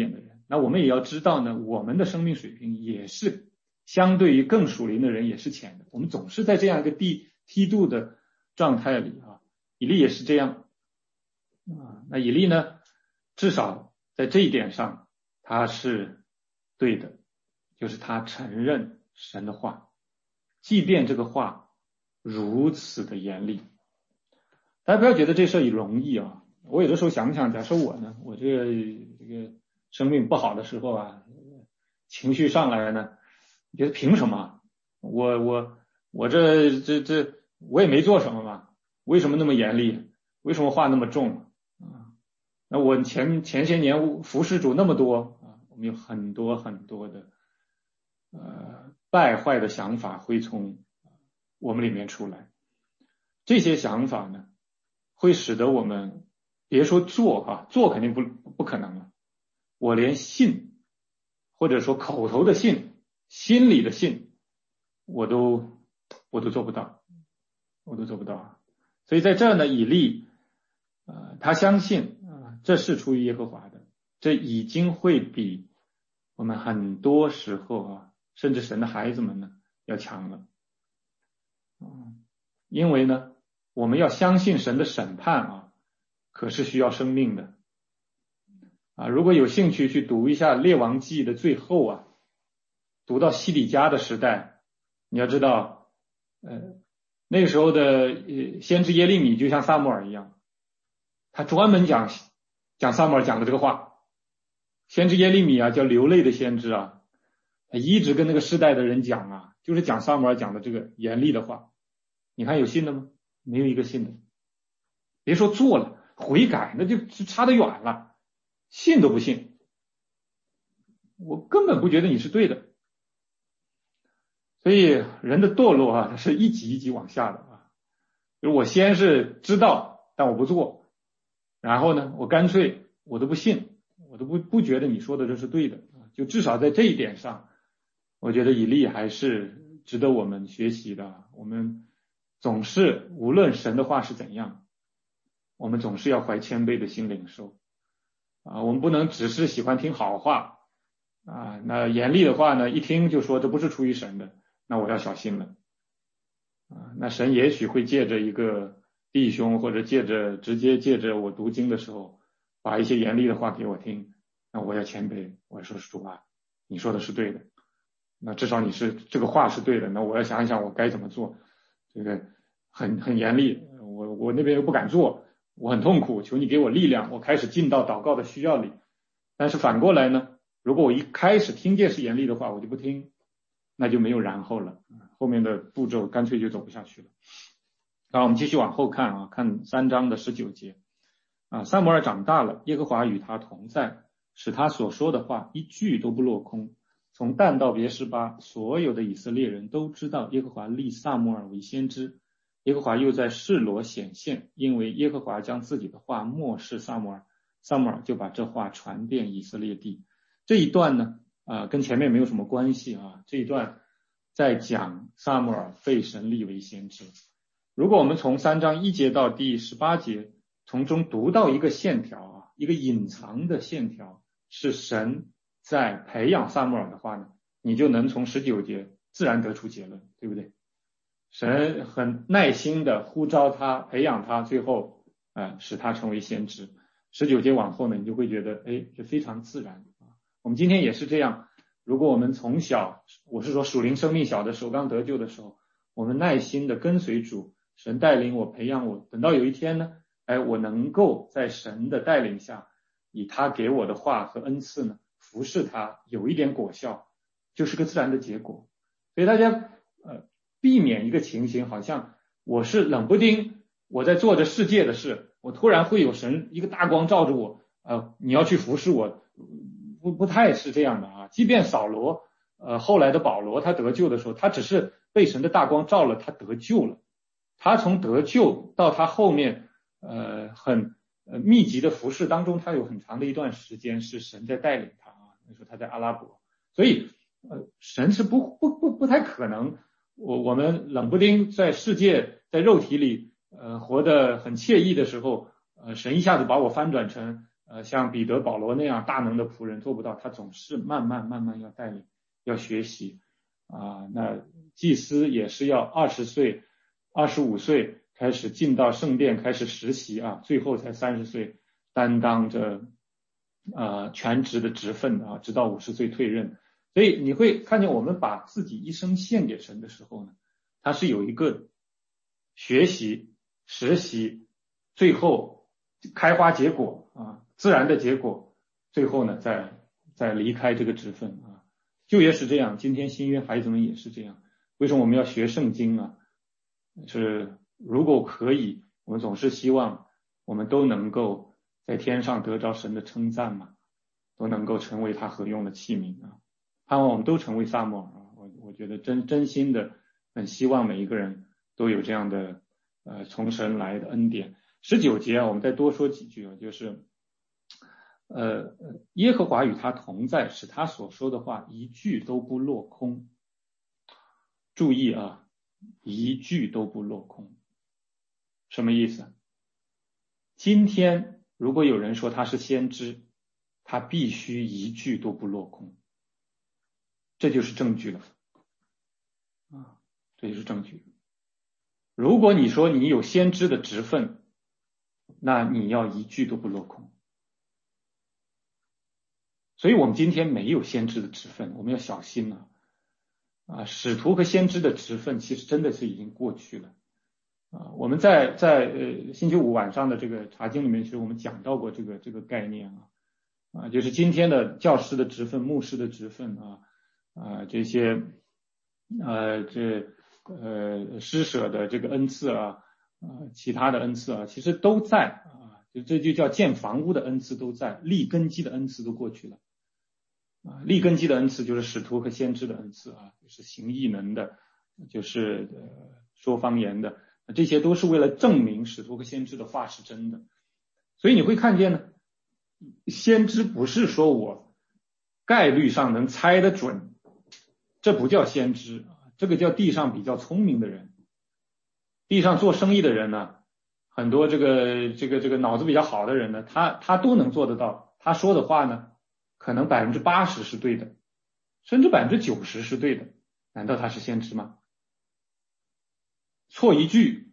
那我们也要知道呢，我们的生命水平也是相对于更属灵的人也是浅的，我们总是在这样一个低梯度的状态里啊。以利也是这样啊，那以利呢，至少在这一点上他是对的，就是他承认神的话，即便这个话如此的严厉。大家不要觉得这事儿容易啊，我有的时候想想，假设我呢，我这个这个生命不好的时候啊，情绪上来了呢，你觉得凭什么？我我我这这这我也没做什么嘛，为什么那么严厉？为什么话那么重啊？那我前前些年服侍主那么多啊，我们有很多很多的呃败坏的想法会从我们里面出来，这些想法呢，会使得我们别说做啊，做肯定不不可能了，我连信或者说口头的信，心里的信，我都我都做不到，我都做不到。所以在这儿呢，以利呃，他相信啊、呃，这是出于耶和华的，这已经会比我们很多时候啊，甚至神的孩子们呢要强了。嗯，因为呢，我们要相信神的审判啊，可是需要生命的啊。如果有兴趣去读一下《列王纪》的最后啊，读到西底家的时代，你要知道，呃，那个时候的呃先知耶利米就像撒母耳一样，他专门讲讲撒母耳讲的这个话。先知耶利米啊，叫流泪的先知啊，他一直跟那个世代的人讲啊，就是讲撒母耳讲的这个严厉的话。你看有信的吗？没有一个信的。别说做了悔改，那就差得远了，信都不信。我根本不觉得你是对的。所以人的堕落啊，它是一级一级往下的啊。就是我先是知道，但我不做，然后呢，我干脆我都不信，我都不不觉得你说的这是对的啊。就至少在这一点上，我觉得以利还是值得我们学习的。我们总是无论神的话是怎样，我们总是要怀谦卑的心领受啊。我们不能只是喜欢听好话啊，那严厉的话呢，一听就说这不是出于神的，那我要小心了啊。那神也许会借着一个弟兄，或者借着直接借着我读经的时候，把一些严厉的话给我听，那我要谦卑，我要说主啊，你说的是对的，那至少你是这个话是对的，那我要想一想我该怎么做。这个很很严厉，我我那边又不敢做，我很痛苦，求你给我力量，我开始进到祷告的需要里。但是反过来呢，如果我一开始听见是严厉的话，我就不听，那就没有然后了，后面的步骤干脆就走不下去了。好，我们继续往后看啊，看三章的十九节啊，撒母耳长大了，耶和华与他同在，使他所说的话一句都不落空。从但到别是巴，所有的以色列人都知道耶和华立撒母耳为先知。耶和华又在示罗显现，因为耶和华将自己的话默示撒母耳，撒母耳就把这话传遍以色列地。这一段呢，啊、呃，跟前面没有什么关系啊。这一段在讲撒母耳被神立为先知。如果我们从三章一节到第十八节，从中读到一个线条啊，一个隐藏的线条，是神在培养撒母耳的话呢，你就能从十九节自然得出结论，对不对？神很耐心的呼召他，培养他，最后呃使他成为先知。十九节往后呢，你就会觉得哎，这非常自然啊。我们今天也是这样，如果我们从小，我是说属灵生命小的时候，刚得救的时候，我们耐心的跟随主，神带领我，培养我，等到有一天呢，哎，我能够在神的带领下，以他给我的话和恩赐呢，服侍他，有一点果效，就是个自然的结果。所以大家呃避免一个情形，好像我是冷不丁我在做着世界的事，我突然会有神一个大光照着我，呃，你要去服侍我，不不太是这样的啊。即便扫罗，呃，后来的保罗他得救的时候，他只是被神的大光照了，他得救了。他从得救到他后面呃很呃密集的服侍当中，他有很长的一段时间是神在带领他啊。那时候他在阿拉伯，所以呃神是不不不不太可能，我我们冷不丁在世界在肉体里呃活得很惬意的时候，呃神一下子把我翻转成呃，像彼得、保罗那样大能的仆人做不到，他总是慢慢慢慢要带领，要学习啊。那祭司也是要二十岁、二十五岁开始进到圣殿开始实习啊，最后才三十岁担当着呃全职的职分啊，直到五十岁退任。所以你会看见我们把自己一生献给神的时候呢，它是有一个学习、实习，最后开花结果啊，自然的结果，最后呢再再离开这个职分啊。旧约是这样，今天新约孩子们也是这样。为什么我们要学圣经啊？是如果可以，我们总是希望我们都能够在天上得着神的称赞嘛，都能够成为他合用的器皿啊。盼望我们都成为撒母耳啊！我我觉得真真心的很希望每一个人都有这样的呃从神来的恩典。十九节啊，我们再多说几句啊，就是呃耶和华与他同在，使他所说的话一句都不落空。注意啊，一句都不落空，什么意思？今天如果有人说他是先知，他必须一句都不落空。这就是证据了啊，这就是证据。如果你说你有先知的职分，那你要一句都不落空。所以我们今天没有先知的职分，我们要小心了啊！使徒和先知的职分其实真的是已经过去了啊！我们在在呃星期五晚上的这个查经里面，其实我们讲到过这个这个概念啊啊，就是今天的教师的职分、牧师的职分啊。啊，这些呃，这呃施舍的这个恩赐啊，啊，其他的恩赐啊，其实都在啊，就这就叫建房屋的恩赐都在，立根基的恩赐都过去了啊，立根基的恩赐就是使徒和先知的恩赐啊，就是行异能的，就是呃说方言的，这些都是为了证明使徒和先知的话是真的。所以你会看见呢，先知不是说我概率上能猜得准。这不叫先知，这个叫地上比较聪明的人。地上做生意的人呢，很多这个这个这个脑子比较好的人呢，他他都能做得到。他说的话呢，可能百分之八十是对的，甚至百分之九十是对的。难道他是先知吗？错一句，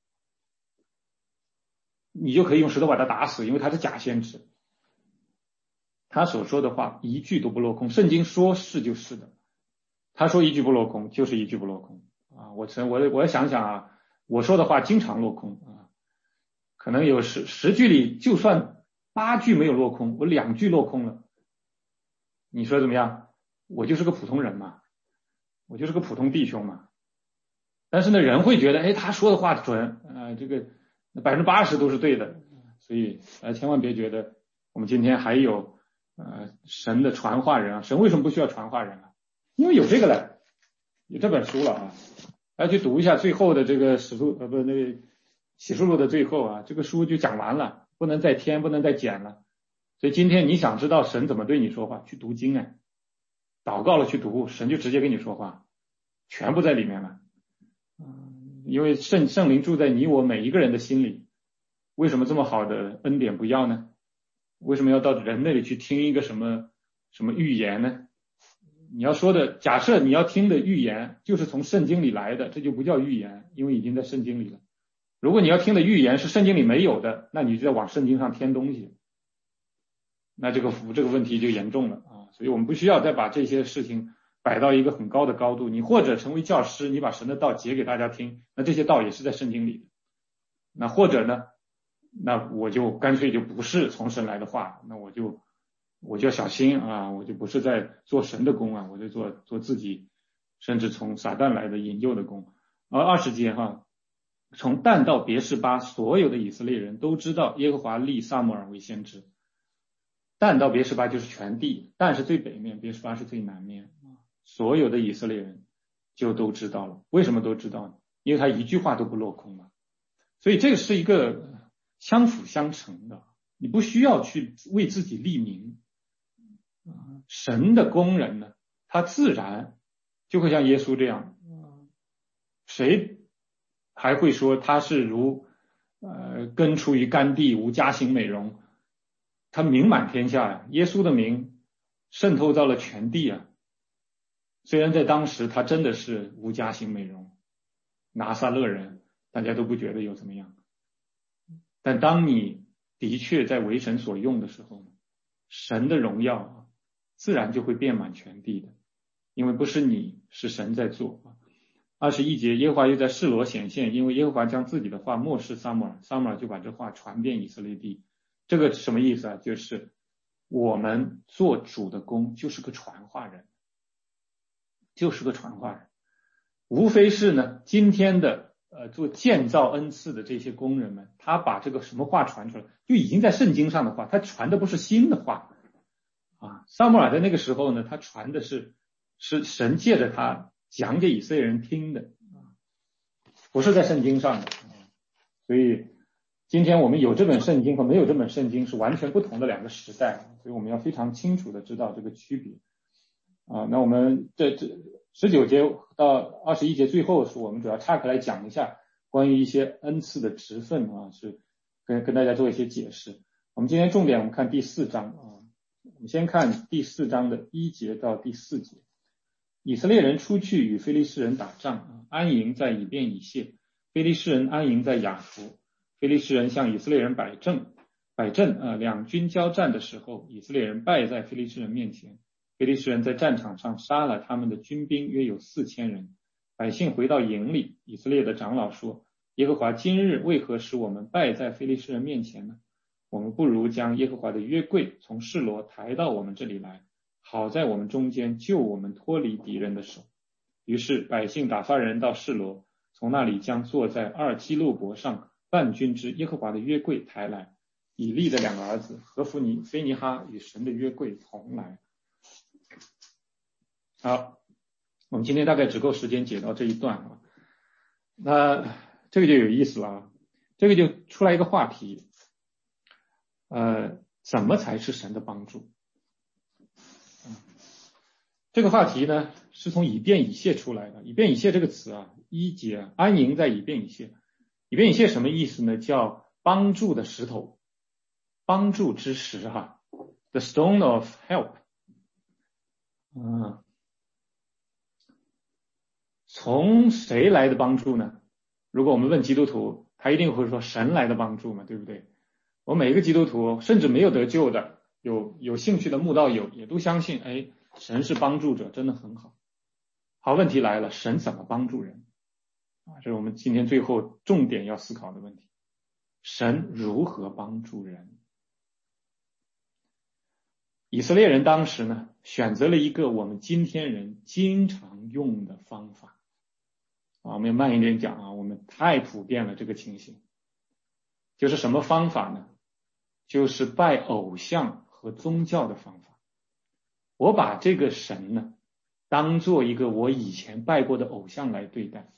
你就可以用石头把他打死，因为他是假先知。他所说的话一句都不落空，圣经说是就是的。他说一句不落空，就是一句不落空啊！我曾我我想想啊，我说的话经常落空啊，可能有十十句里，就算八句没有落空，我两句落空了，你说怎么样？我就是个普通人嘛，我就是个普通弟兄嘛。但是呢，人会觉得，哎，他说的话准啊，这个百分之八十都是对的，所以呃，千万别觉得我们今天还有呃神的传话人啊，神为什么不需要传话人啊？因为有这个了，有这本书了啊，来去读一下最后的这个使徒呃不那个启示录的最后啊，这个书就讲完了，不能再添，不能再减了。所以今天你想知道神怎么对你说话，去读经啊，祷告了去读，神就直接跟你说话，全部在里面了。嗯，因为圣圣灵住在你我每一个人的心里，为什么这么好的恩典不要呢？为什么要到人那里去听一个什么什么预言呢？你要说的，假设你要听的预言就是从圣经里来的，这就不叫预言，因为已经在圣经里了。如果你要听的预言是圣经里没有的，那你就在往圣经上添东西，那这个这个问题就严重了啊！所以我们不需要再把这些事情摆到一个很高的高度。你或者成为教师，你把神的道解给大家听，那这些道也是在圣经里的。那或者呢，那我就干脆就不是从神来的话，那我就。我就要小心啊！我就不是在做神的工啊，我就做做自己，甚至从撒旦来的引诱的工。而二十节哈，从但到别是巴，所有的以色列人都知道耶和华立撒母耳为先知。但到别是巴就是全地，但是最北面，别是巴是最南面啊。所有的以色列人就都知道了，为什么都知道呢？因为他一句话都不落空了。所以这个是一个相辅相成的，你不需要去为自己立名。神的工人呢，他自然就会像耶稣这样，谁还会说他是如呃根出于干地，无家型美容？ 他名满天下呀，耶稣的名渗透到了全地啊。虽然在当时他真的是无家型美容，拿撒勒人，大家都不觉得有怎么样。但当你的确在为神所用的时候，神的荣耀啊，自然就会遍满全地的，因为不是你，是神在做啊。二十一节，耶和华又在示罗显现，因为耶和华将自己的话默示撒母耳，撒母耳就把这话传遍以色列地。这个什么意思啊？就是我们做主的工就是个传话人，就是个传话人，无非是呢，今天的呃做建造恩赐的这些工人们，他把这个什么话传出来，就已经在圣经上的话，他传的不是新的话啊。撒母耳在那个时候呢，他传的是是神借着他讲给以色列人听的啊，不是在圣经上的。所以今天我们有这本圣经和没有这本圣经是完全不同的两个时代，所以我们要非常清楚的知道这个区别啊。那我们这这十九节到二十一节最后是我们主要岔开来讲一下关于一些恩赐的职分啊，是跟跟大家做一些解释。我们今天重点我们看第四章啊，我们先看第四章的一节到第四节。以色列人出去与非利士人打仗，安营在以便以谢，非利士人安营在雅弗。非利士人向以色列人摆阵，摆阵啊，两军交战的时候，以色列人败在非利士人面前。非利士人在战场上杀了他们的军兵，约有四千人。百姓回到营里，以色列的长老说：耶和华今日为何使我们败在非利士人面前呢？我们不如将耶和华的约柜从示罗抬到我们这里来，好在我们中间救我们脱离敌人的手。于是百姓打发人到示罗，从那里将坐在二基路伯上万军之耶和华的约柜抬来。以利的两个儿子何弗尼、菲尼哈与神的约柜同来。好，我们今天大概只够时间解到这一段啊。那这个就有意思了啊，这个就出来一个话题，呃，怎么才是神的帮助？这个话题呢是从以便以谢出来的。以便以谢这个词啊，一节安营在以便以谢。以便以谢什么意思呢？叫帮助的石头，帮助之石哈 ，the stone of help。嗯，从谁来的帮助呢？如果我们问基督徒，他一定会说神来的帮助嘛，对不对？我每一个基督徒，甚至没有得救的，有有兴趣的慕道友，也都相信，哎，神是帮助者，真的很好。好，问题来了，神怎么帮助人？啊，这是我们今天最后重点要思考的问题。神如何帮助人？以色列人当时呢，选择了一个我们今天人经常用的方法。啊，我们慢一点讲啊，我们太普遍了这个情形。就是什么方法呢？就是拜偶像和宗教的方法。我把这个神呢，当做一个我以前拜过的偶像来对待。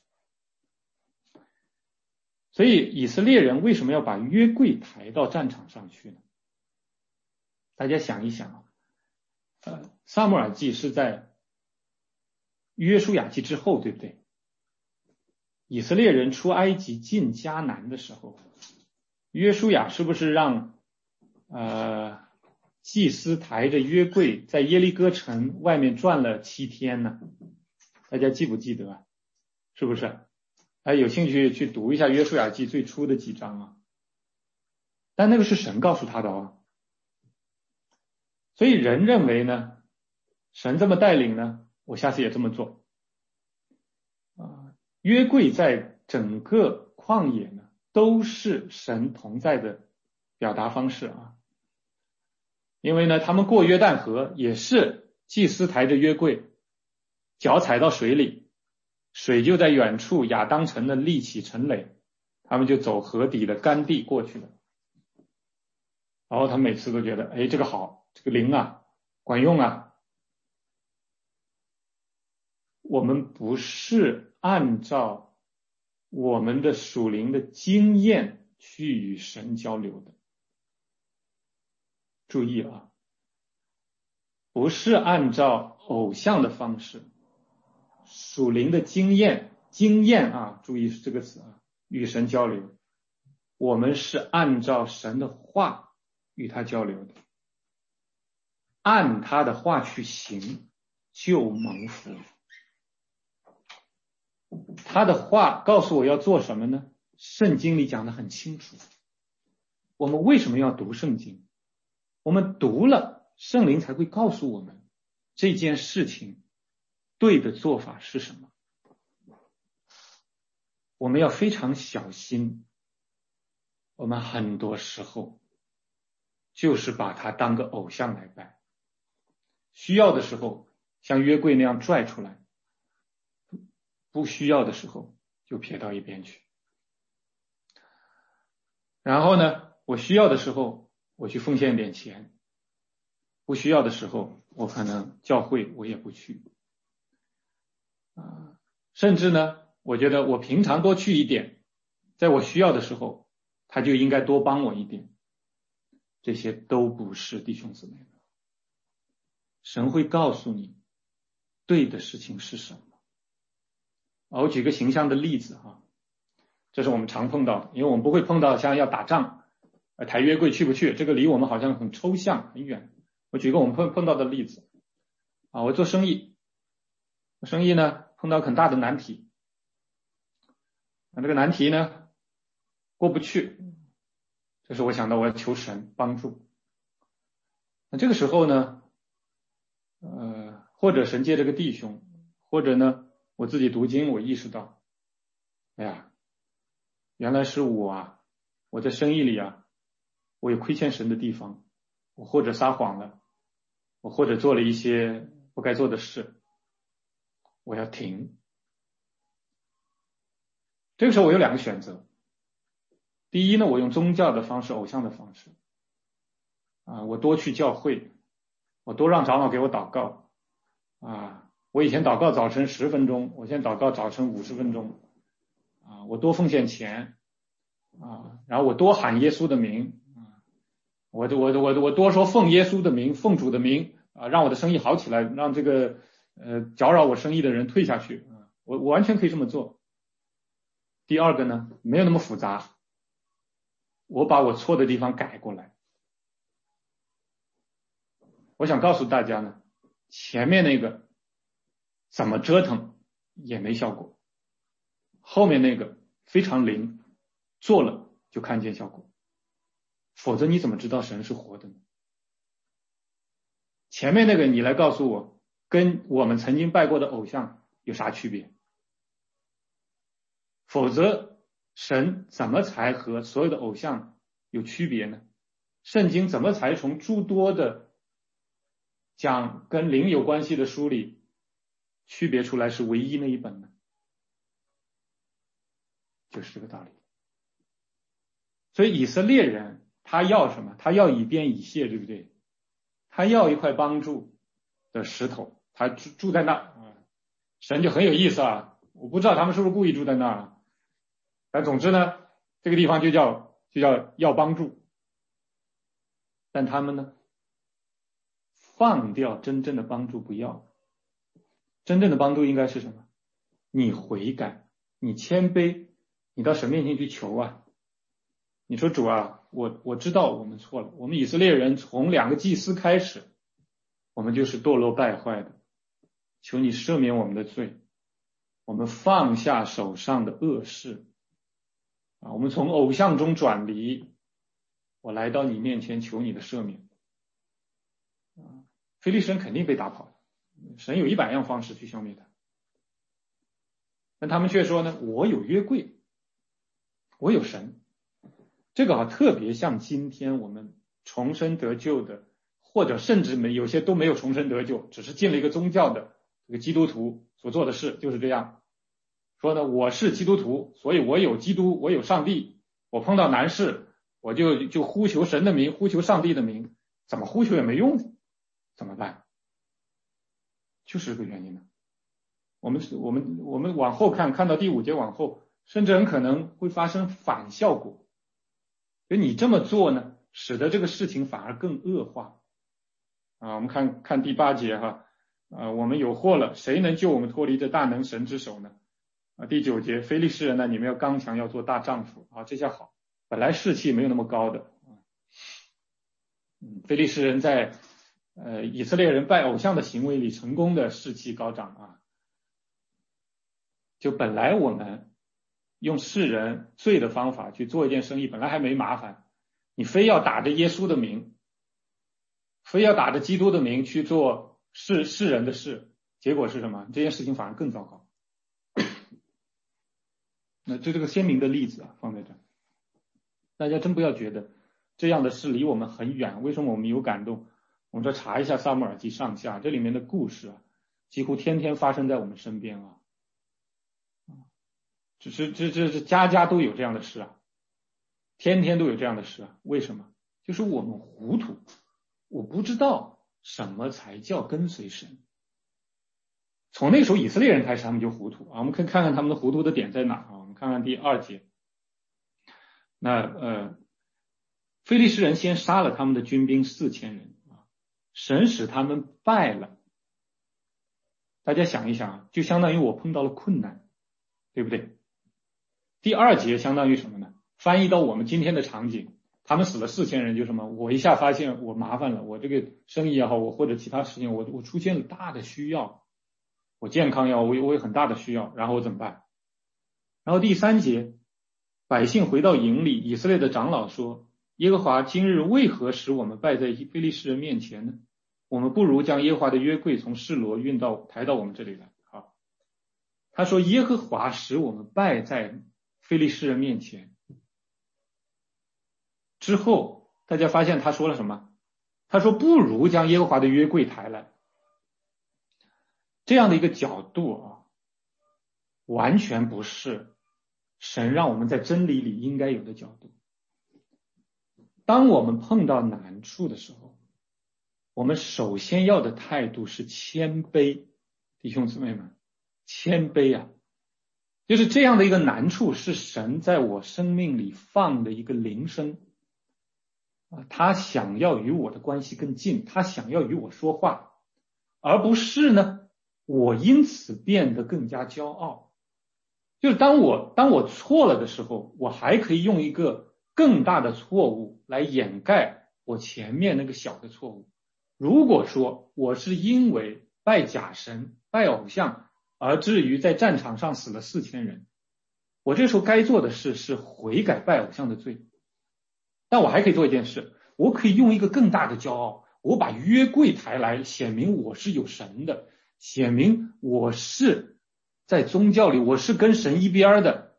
所以以色列人为什么要把约柜抬到战场上去呢？大家想一想啊，呃，撒母耳记是在约书亚记之后，对不对？以色列人出埃及进迦南的时候，约书亚是不是让呃祭司抬着约柜在耶利哥城外面转了七天呢？大家记不记得？是不是？哎，有兴趣去读一下约书亚记最初的几章啊。但那个是神告诉他的哦。所以人认为呢，神这么带领呢，我下次也这么做。啊，约柜在整个旷野呢，都是神同在的表达方式啊。因为呢，他们过约旦河也是祭司抬着约柜，脚踩到水里，水就在远处亚当城的立起城垒，他们就走河底的干地过去了。然后他每次都觉得，哎，这个好，这个灵啊，管用啊。我们不是按照我们的属灵的经验去与神交流的。注意啊，不是按照偶像的方式，属灵的经验，经验啊，注意这个词啊，与神交流。我们是按照神的话与他交流的，按他的话去行，就蒙福。他的话告诉我要做什么呢？圣经里讲得很清楚。我们为什么要读圣经？我们读了，圣灵才会告诉我们这件事情对的做法是什么。我们要非常小心，我们很多时候就是把它当个偶像来拜，需要的时候像约柜那样拽出来，不需要的时候就撇到一边去。然后呢，我需要的时候我去奉献点钱，不需要的时候我可能教会我也不去。啊，甚至呢，我觉得我平常多去一点，在我需要的时候他就应该多帮我一点。这些都不是弟兄姊妹们。神会告诉你对的事情是什么。我举个形象的例子哈，这是我们常碰到的，因为我们不会碰到像要打仗，抬约柜去不去，这个离我们好像很抽象很远。我举个我们碰碰到的例子啊，我做生意，生意呢碰到很大的难题，那这个难题呢过不去，这时我想到我要求神帮助。那这个时候呢，呃，或者神借这个弟兄，或者呢我自己读经，我意识到，哎呀，原来是我啊，我在生意里啊，我有亏欠神的地方，我或者撒谎了，我或者做了一些不该做的事，我要停。这个时候我有两个选择。第一呢，我用宗教的方式，偶像的方式啊，我多去教会，我多让长老给我祷告啊，我以前祷告早晨十分钟，我现在祷告早晨五十分钟啊，我多奉献钱啊，然后我多喊耶稣的名啊，我我我我多说奉耶稣的名，奉主的名啊，让我的生意好起来，让这个呃搅扰我生意的人退下去啊，我我完全可以这么做。第二个呢，没有那么复杂，我把我错的地方改过来。我想告诉大家呢，前面那个怎么折腾也没效果，后面那个非常灵，做了就看见效果，否则你怎么知道神是活的呢？前面那个你来告诉我，跟我们曾经拜过的偶像有啥区别？否则神怎么才和所有的偶像有区别呢？圣经怎么才从诸多的讲跟灵有关系的书里区别出来是唯一那一本呢？就是这个道理。所以以色列人他要什么？他要以便以谢，对不对？他要一块帮助的石头，他住住在那啊，神就很有意思啊。我不知道他们是不是故意住在那儿，但总之呢，这个地方就叫就叫要帮助。但他们呢，放掉真正的帮助不要。真正的帮助应该是什么？你悔改，你谦卑，你到神面前去求啊。你说主啊，我我知道我们错了，我们以色列人从两个祭司开始，我们就是堕落败坏的，求你赦免我们的罪，我们放下手上的恶事啊，我们从偶像中转离，我来到你面前求你的赦免啊。非利士人肯定被打跑了，神有一百样方式去消灭他，但他们却说呢，我有约柜，我有神。这个啊特别像今天我们重生得救的，或者甚至没有些都没有重生得救，只是进了一个宗教的这个基督徒所做的事就是这样说呢，我是基督徒，所以我有基督，我有上帝，我碰到难事我就就呼求神的名，呼求上帝的名，怎么呼求也没用，怎么办？就是这个原因呢。我们我们我们往后看，看到第五节往后，甚至很可能会发生反效果。所以你这么做呢，使得这个事情反而更恶化啊！我们看看第八节哈，啊，我们有祸了，谁能救我们脱离这大能神之手呢？啊，第九节，非利士人呢，你们要刚强，要做大丈夫啊！这下好，本来士气没有那么高的， 嗯，非利士人在呃以色列人拜偶像的行为里成功的士气高涨啊。就本来我们用世人罪的方法去做一件生意，本来还没麻烦，你非要打着耶稣的名，非要打着基督的名去做世世人的事，结果是什么？这件事情反而更糟糕。那就这个鲜明的例子啊，放在这儿，大家真不要觉得这样的事离我们很远。为什么我们有感动？我们说查一下撒母耳记上下，这里面的故事啊，几乎天天发生在我们身边啊。只是这这这家家都有这样的事啊，天天都有这样的事啊。为什么？就是我们糊涂，我不知道什么才叫跟随神。从那时候以色列人开始，他们就糊涂啊。我们可以看看他们的糊涂的点在哪啊？我们看看第二节。那呃，非利士人先杀了他们的军兵四千人啊，神使他们败了。大家想一想啊，就相当于我碰到了困难，对不对？第二节相当于什么呢？翻译到我们今天的场景，他们死了四千人，就什么？我一下发现我麻烦了，我这个生意也好，我或者其他事情，我我出现了大的需要，我健康要我我有很大的需要，然后我怎么办？然后第三节，百姓回到营里，以色列的长老说：耶和华今日为何使我们败在非利士人面前呢？我们不如将耶和华的约柜从示罗运到抬到我们这里来。好，他说耶和华使我们败在非利士人面前之后，大家发现他说了什么？他说不如将耶和华的约柜抬来。这样的一个角度啊，完全不是神让我们在真理里应该有的角度。当我们碰到难处的时候，我们首先要的态度是谦卑，弟兄姊妹们，谦卑啊！就是这样的一个难处是神在我生命里放的一个铃声啊，他想要与我的关系更近，他想要与我说话，而不是呢我因此变得更加骄傲。就是当我当我错了的时候，我还可以用一个更大的错误来掩盖我前面那个小的错误。如果说我是因为拜假神拜偶像而至于在战场上死了四千人，我这时候该做的事是悔改拜偶像的罪。但我还可以做一件事，我可以用一个更大的骄傲，我把约柜抬来，显明我是有神的，显明我是在宗教里我是跟神一边的。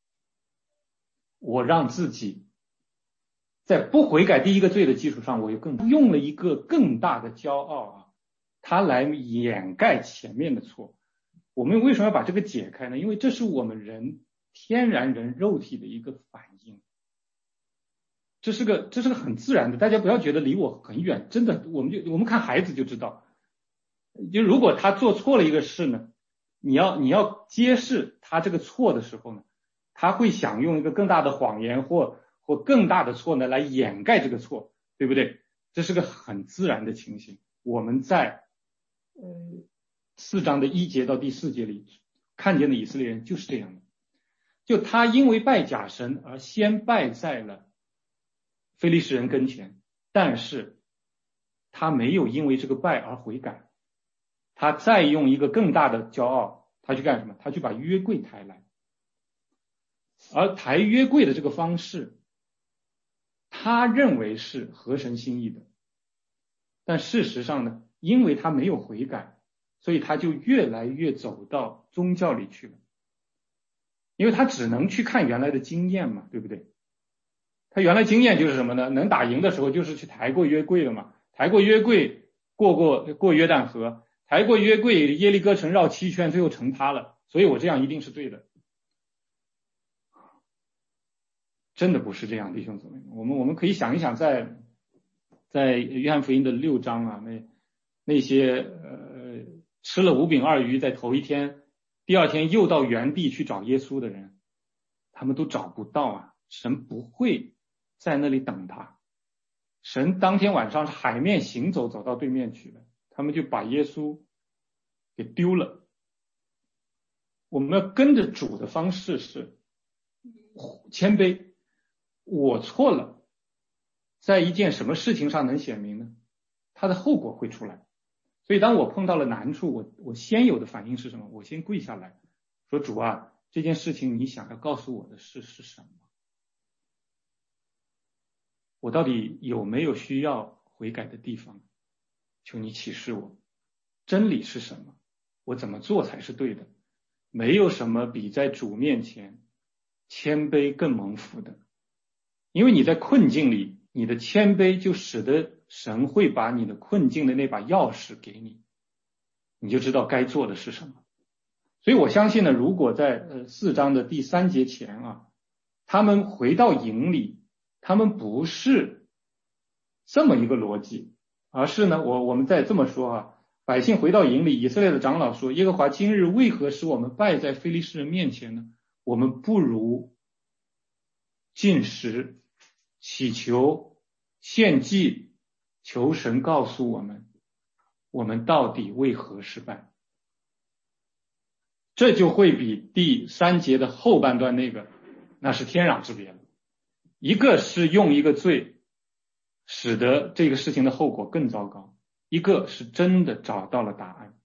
我让自己在不悔改第一个罪的基础上，我又更用了一个更大的骄傲啊，它来掩盖前面的错。我们为什么要把这个解开呢？因为这是我们人天然人肉体的一个反应，这是个这是个很自然的，大家不要觉得离我很远，真的，我们就我们看孩子就知道，就如果他做错了一个事呢，你要你要揭示他这个错的时候呢，他会想用一个更大的谎言或或更大的错呢来掩盖这个错，对不对？这是个很自然的情形。我们在呃四章的一节到第四节里看见的以色列人就是这样的，就他因为拜假神而先败在了非利士人跟前，但是他没有因为这个败而悔改，他再用一个更大的骄傲，他去干什么？他去把约柜抬来，而抬约柜的这个方式，他认为是合神心意的，但事实上呢，因为他没有悔改，所以他就越来越走到宗教里去了，因为他只能去看原来的经验嘛，对不对？他原来经验就是什么呢？能打赢的时候就是去抬过约柜了嘛，抬过约柜，过过过约旦河，抬过约柜，耶利哥城绕七圈，最后城塌了，所以我这样一定是对的。真的不是这样，弟兄姊妹，我们我们可以想一想在，在在约翰福音的六章啊，那那些呃吃了五饼二鱼，在头一天，第二天又到原地去找耶稣的人，他们都找不到啊，神不会在那里等他，神当天晚上是海面行走走到对面去了，他们就把耶稣给丢了。我们要跟着主的方式是谦卑，我错了， 在一件什么事情上能显明呢？它的后果会出来。所以当我碰到了难处，我我先有的反应是什么？我先跪下来说，主啊，这件事情你想要告诉我的事是什么？我到底有没有需要悔改的地方？求你启示我，真理是什么？我怎么做才是对的？没有什么比在主面前谦卑更蒙福的，因为你在困境里，你的谦卑就使得神会把你的困境的那把钥匙给你，你就知道该做的是什么。所以我相信呢，如果在呃四章的第三节前啊，他们回到营里，他们不是这么一个逻辑，而是呢，我我们再这么说啊，百姓回到营里，以色列的长老说，耶和华今日为何使我们败在非利士人面前呢？我们不如进食、祈求、献祭，求神告诉我们，我们到底为何失败。这就会比第三节的后半段那个那是天壤之别了。一个是用一个罪使得这个事情的后果更糟糕，一个是真的找到了答案。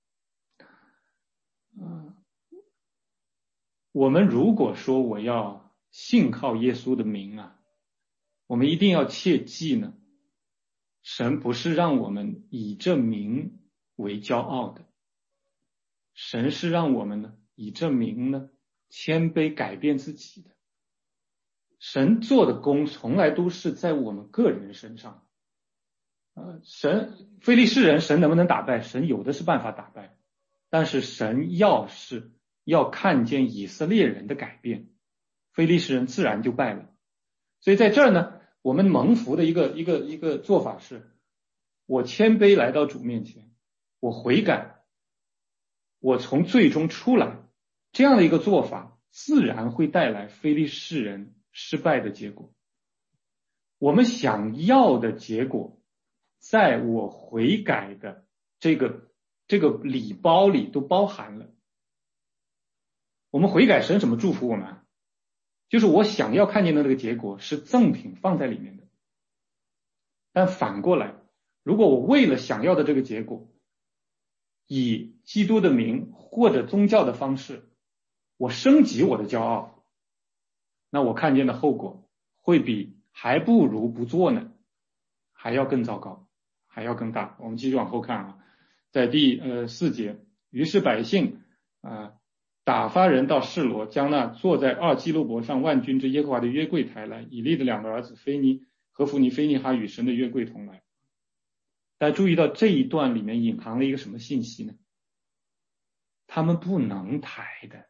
嗯，我们如果说我要信靠耶稣的名啊，我们一定要切记呢，神不是让我们以这名为骄傲的，神是让我们呢以这名呢谦卑改变自己的。神做的工从来都是在我们个人身上。呃，神非利士人神能不能打败？神有的是办法打败，但是神要是要看见以色列人的改变，非利士人自然就败了。所以在这儿呢，我们蒙福的一个一个一个做法是，我谦卑来到主面前，我悔改，我从罪中出来，这样的一个做法自然会带来非利士人失败的结果。我们想要的结果在我悔改的这个这个礼包里都包含了。我们悔改，神怎么祝福我们？就是我想要看见的那个结果是赠品放在里面的。但反过来，如果我为了想要的这个结果，以基督的名或者宗教的方式，我升级我的骄傲，那我看见的后果会比还不如不做呢还要更糟糕，还要更大。我们继续往后看啊，在第呃四节，于是百姓啊、呃、打发人到示罗，将那坐在二基路伯上万军之耶和华的约柜抬来，以利的两个儿子菲尼和弗尼菲尼哈与神的约柜同来。大家注意到这一段里面隐含了一个什么信息呢？他们不能抬的，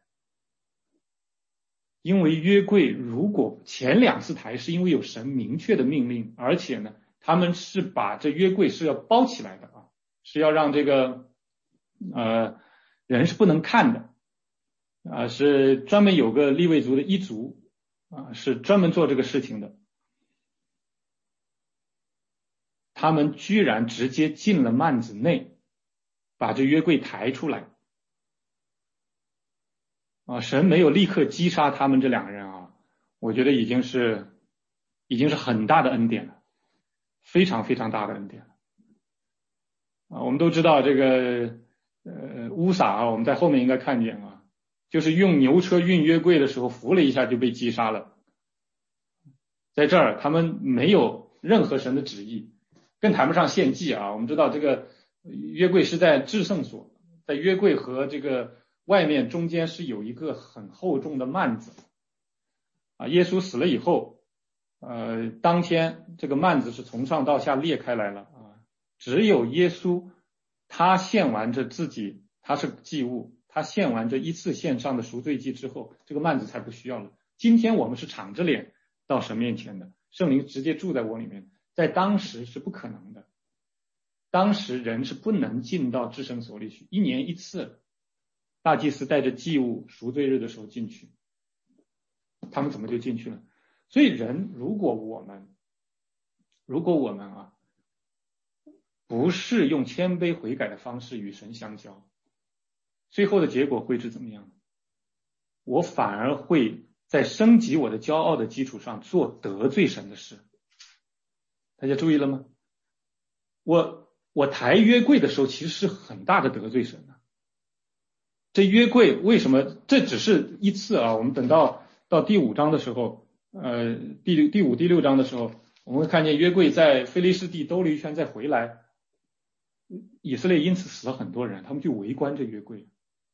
因为约柜如果前两次抬是因为有神明确的命令，而且呢他们是把这约柜是要包起来的啊，是要让这个呃人是不能看的啊，是专门有个利未族的一族啊，是专门做这个事情的。他们居然直接进了幔子内，把这约柜抬出来啊！神没有立刻击杀他们这两个人啊，我觉得已经是已经是很大的恩典了，非常非常大的恩典了啊！我们都知道这个呃乌撒啊，我们在后面应该看见啊，就是用牛车运约柜的时候扶了一下就被击杀了。在这儿他们没有任何神的旨意，更谈不上献祭啊！我们知道这个约柜是在至圣所，在约柜和这个外面中间是有一个很厚重的幔子啊。耶稣死了以后，呃，当天这个幔子是从上到下裂开来了啊。只有耶稣他献完这自己，他是祭物，他献完这一次献上的赎罪祭之后，这个幔子才不需要了。今天我们是敞着脸到神面前的，圣灵直接住在我里面。在当时是不可能的，当时人是不能进到至圣所里去，一年一次大祭司带着祭物赎罪日的时候进去，他们怎么就进去了？所以人如果我们如果我们啊不是用谦卑悔改的方式与神相交，最后的结果会是怎么样？我反而会在升级我的骄傲的基础上做得罪神的事。 大家注意了吗？我我抬约柜的时候，其实是很大的得罪神的。这约柜为什么？这只是一次啊，我们等到到第五章的时候，呃，第第五、第六章的时候，我们会看见约柜在非利士地兜了一圈再回来，以色列因此死了很多人，他们去围观这约柜。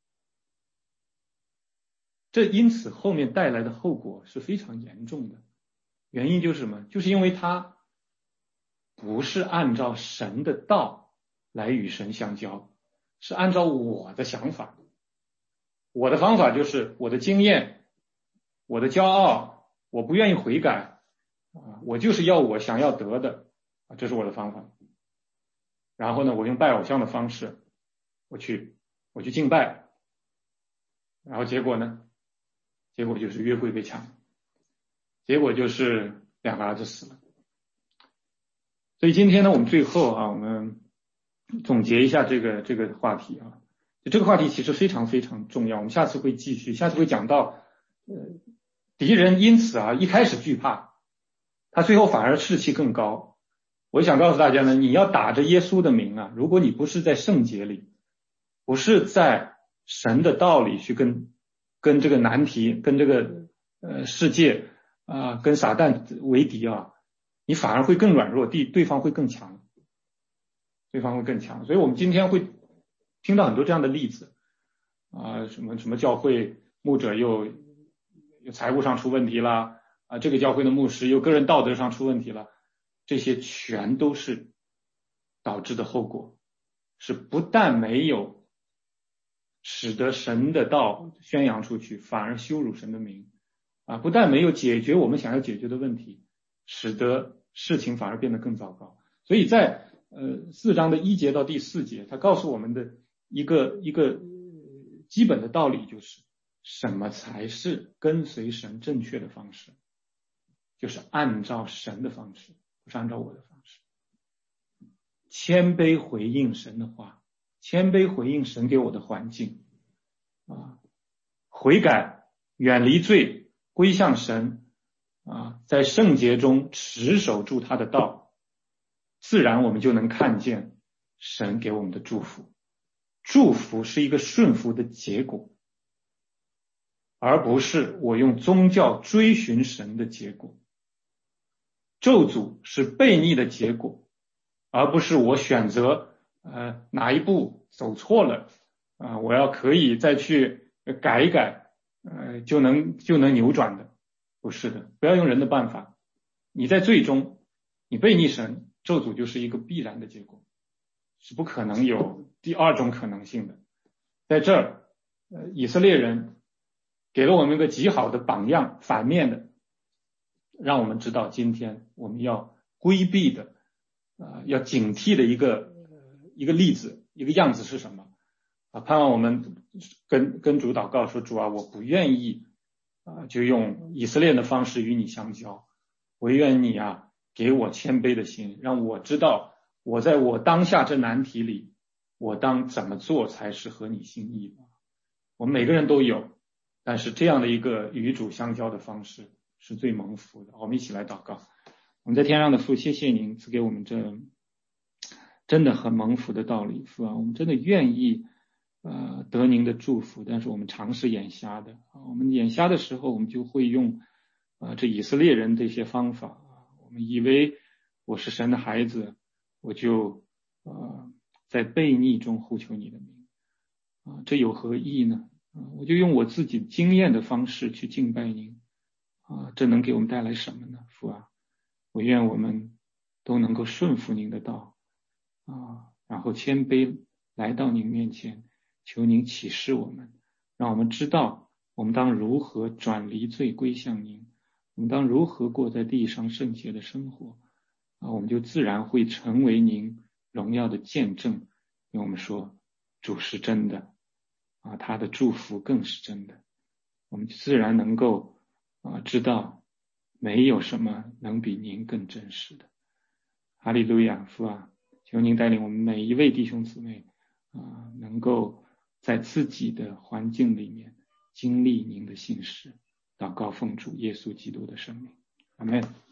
这因此后面带来的后果是非常严重的，原因就是什么？就是因为他不是按照神的道来与神相交，是按照我的想法。我的方法就是我的经验，我的骄傲，我不愿意悔改啊，我就是要我想要得的啊，这是我的方法。然后呢，我用拜偶像的方式，我去我去敬拜，然后结果呢？结果就是约柜被抢，结果就是两个儿子死了。所以今天呢，我们最后啊，我们总结一下这个这个话题啊。这个话题其实非常非常重要，我们下次会继续，下次会讲到，呃，敌人因此啊一开始惧怕，他最后反而士气更高。我想告诉大家呢，你要打着耶稣的名啊，如果你不是在圣洁里，不是在神的道理去跟跟这个难题，跟这个呃世界啊、呃，跟撒旦为敌啊，你反而会更软弱，对对方会更强，对方会更强。所以我们今天会听到很多这样的例子啊、呃，什么什么教会牧者又又财务上出问题啦，啊，这个教会的牧师又个人道德上出问题了，这些全都是导致的后果，是不但没有使得神的道宣扬出去，反而羞辱神的名啊！不但没有解决我们想要解决的问题，使得事情反而变得更糟糕。所以在呃四章的一节到第四节，他告诉我们的一个一个基本的道理就是，什么才是跟随神正确的方式，就是按照神的方式，不是按照我的方式。谦卑回应神的话，谦卑回应神给我的环境啊，悔改，远离罪，归向神啊，在圣洁中持守住他的道，自然我们就能看见神给我们的祝福。祝福是一个顺服的结果，而不是我用宗教追寻神的结果。咒诅是悖逆的结果，而不是我选择呃哪一步走错了啊、呃，我要可以再去改一改，呃就能就能扭转的，不是的，不要用人的办法。你在最终你悖逆神，咒诅就是一个必然的结果，是不可能有第二种可能性的。在这儿，呃，以色列人给了我们一个极好的榜样，反面的，让我们知道今天我们要规避的，呃，要警惕的一个一个例子，一个样子是什么？啊，盼望我们跟跟主祷告说，主啊，我不愿意啊、呃，就用以色列的方式与你相交，我愿你啊，给我谦卑的心，让我知道我在我当下这难题里，我当怎么做才是合你心意的。我们每个人都有，但是这样的一个与主相交的方式是最蒙福的。我们一起来祷告。我们在天上的父，谢谢您赐给我们这真的很蒙福的道理，父啊，我们真的愿意呃得您的祝福，但是我们常是眼瞎的啊。我们眼瞎的时候，我们就会用啊、呃、这以色列人这些方法啊，我们以为我是神的孩子，我就呃在悖逆中呼求你的名啊，这有何意呢？啊，我就用我自己经验的方式去敬拜您啊，这能给我们带来什么呢？父啊，我愿我们都能够顺服您的道啊，然后谦卑来到您面前，求您启示我们，让我们知道我们当如何转离罪归向您，我们当如何过在地上圣洁的生活啊，我们就自然会成为您荣耀的见证。因为我们说主是真的啊，他的祝福更是真的，我们自然能够啊知道没有什么能比您更真实的。哈利路亚，父啊，求您带领我们每一位弟兄姊妹啊，能够在自己的环境里面经历您的信实。祷告奉主耶稣基督的圣名，阿们。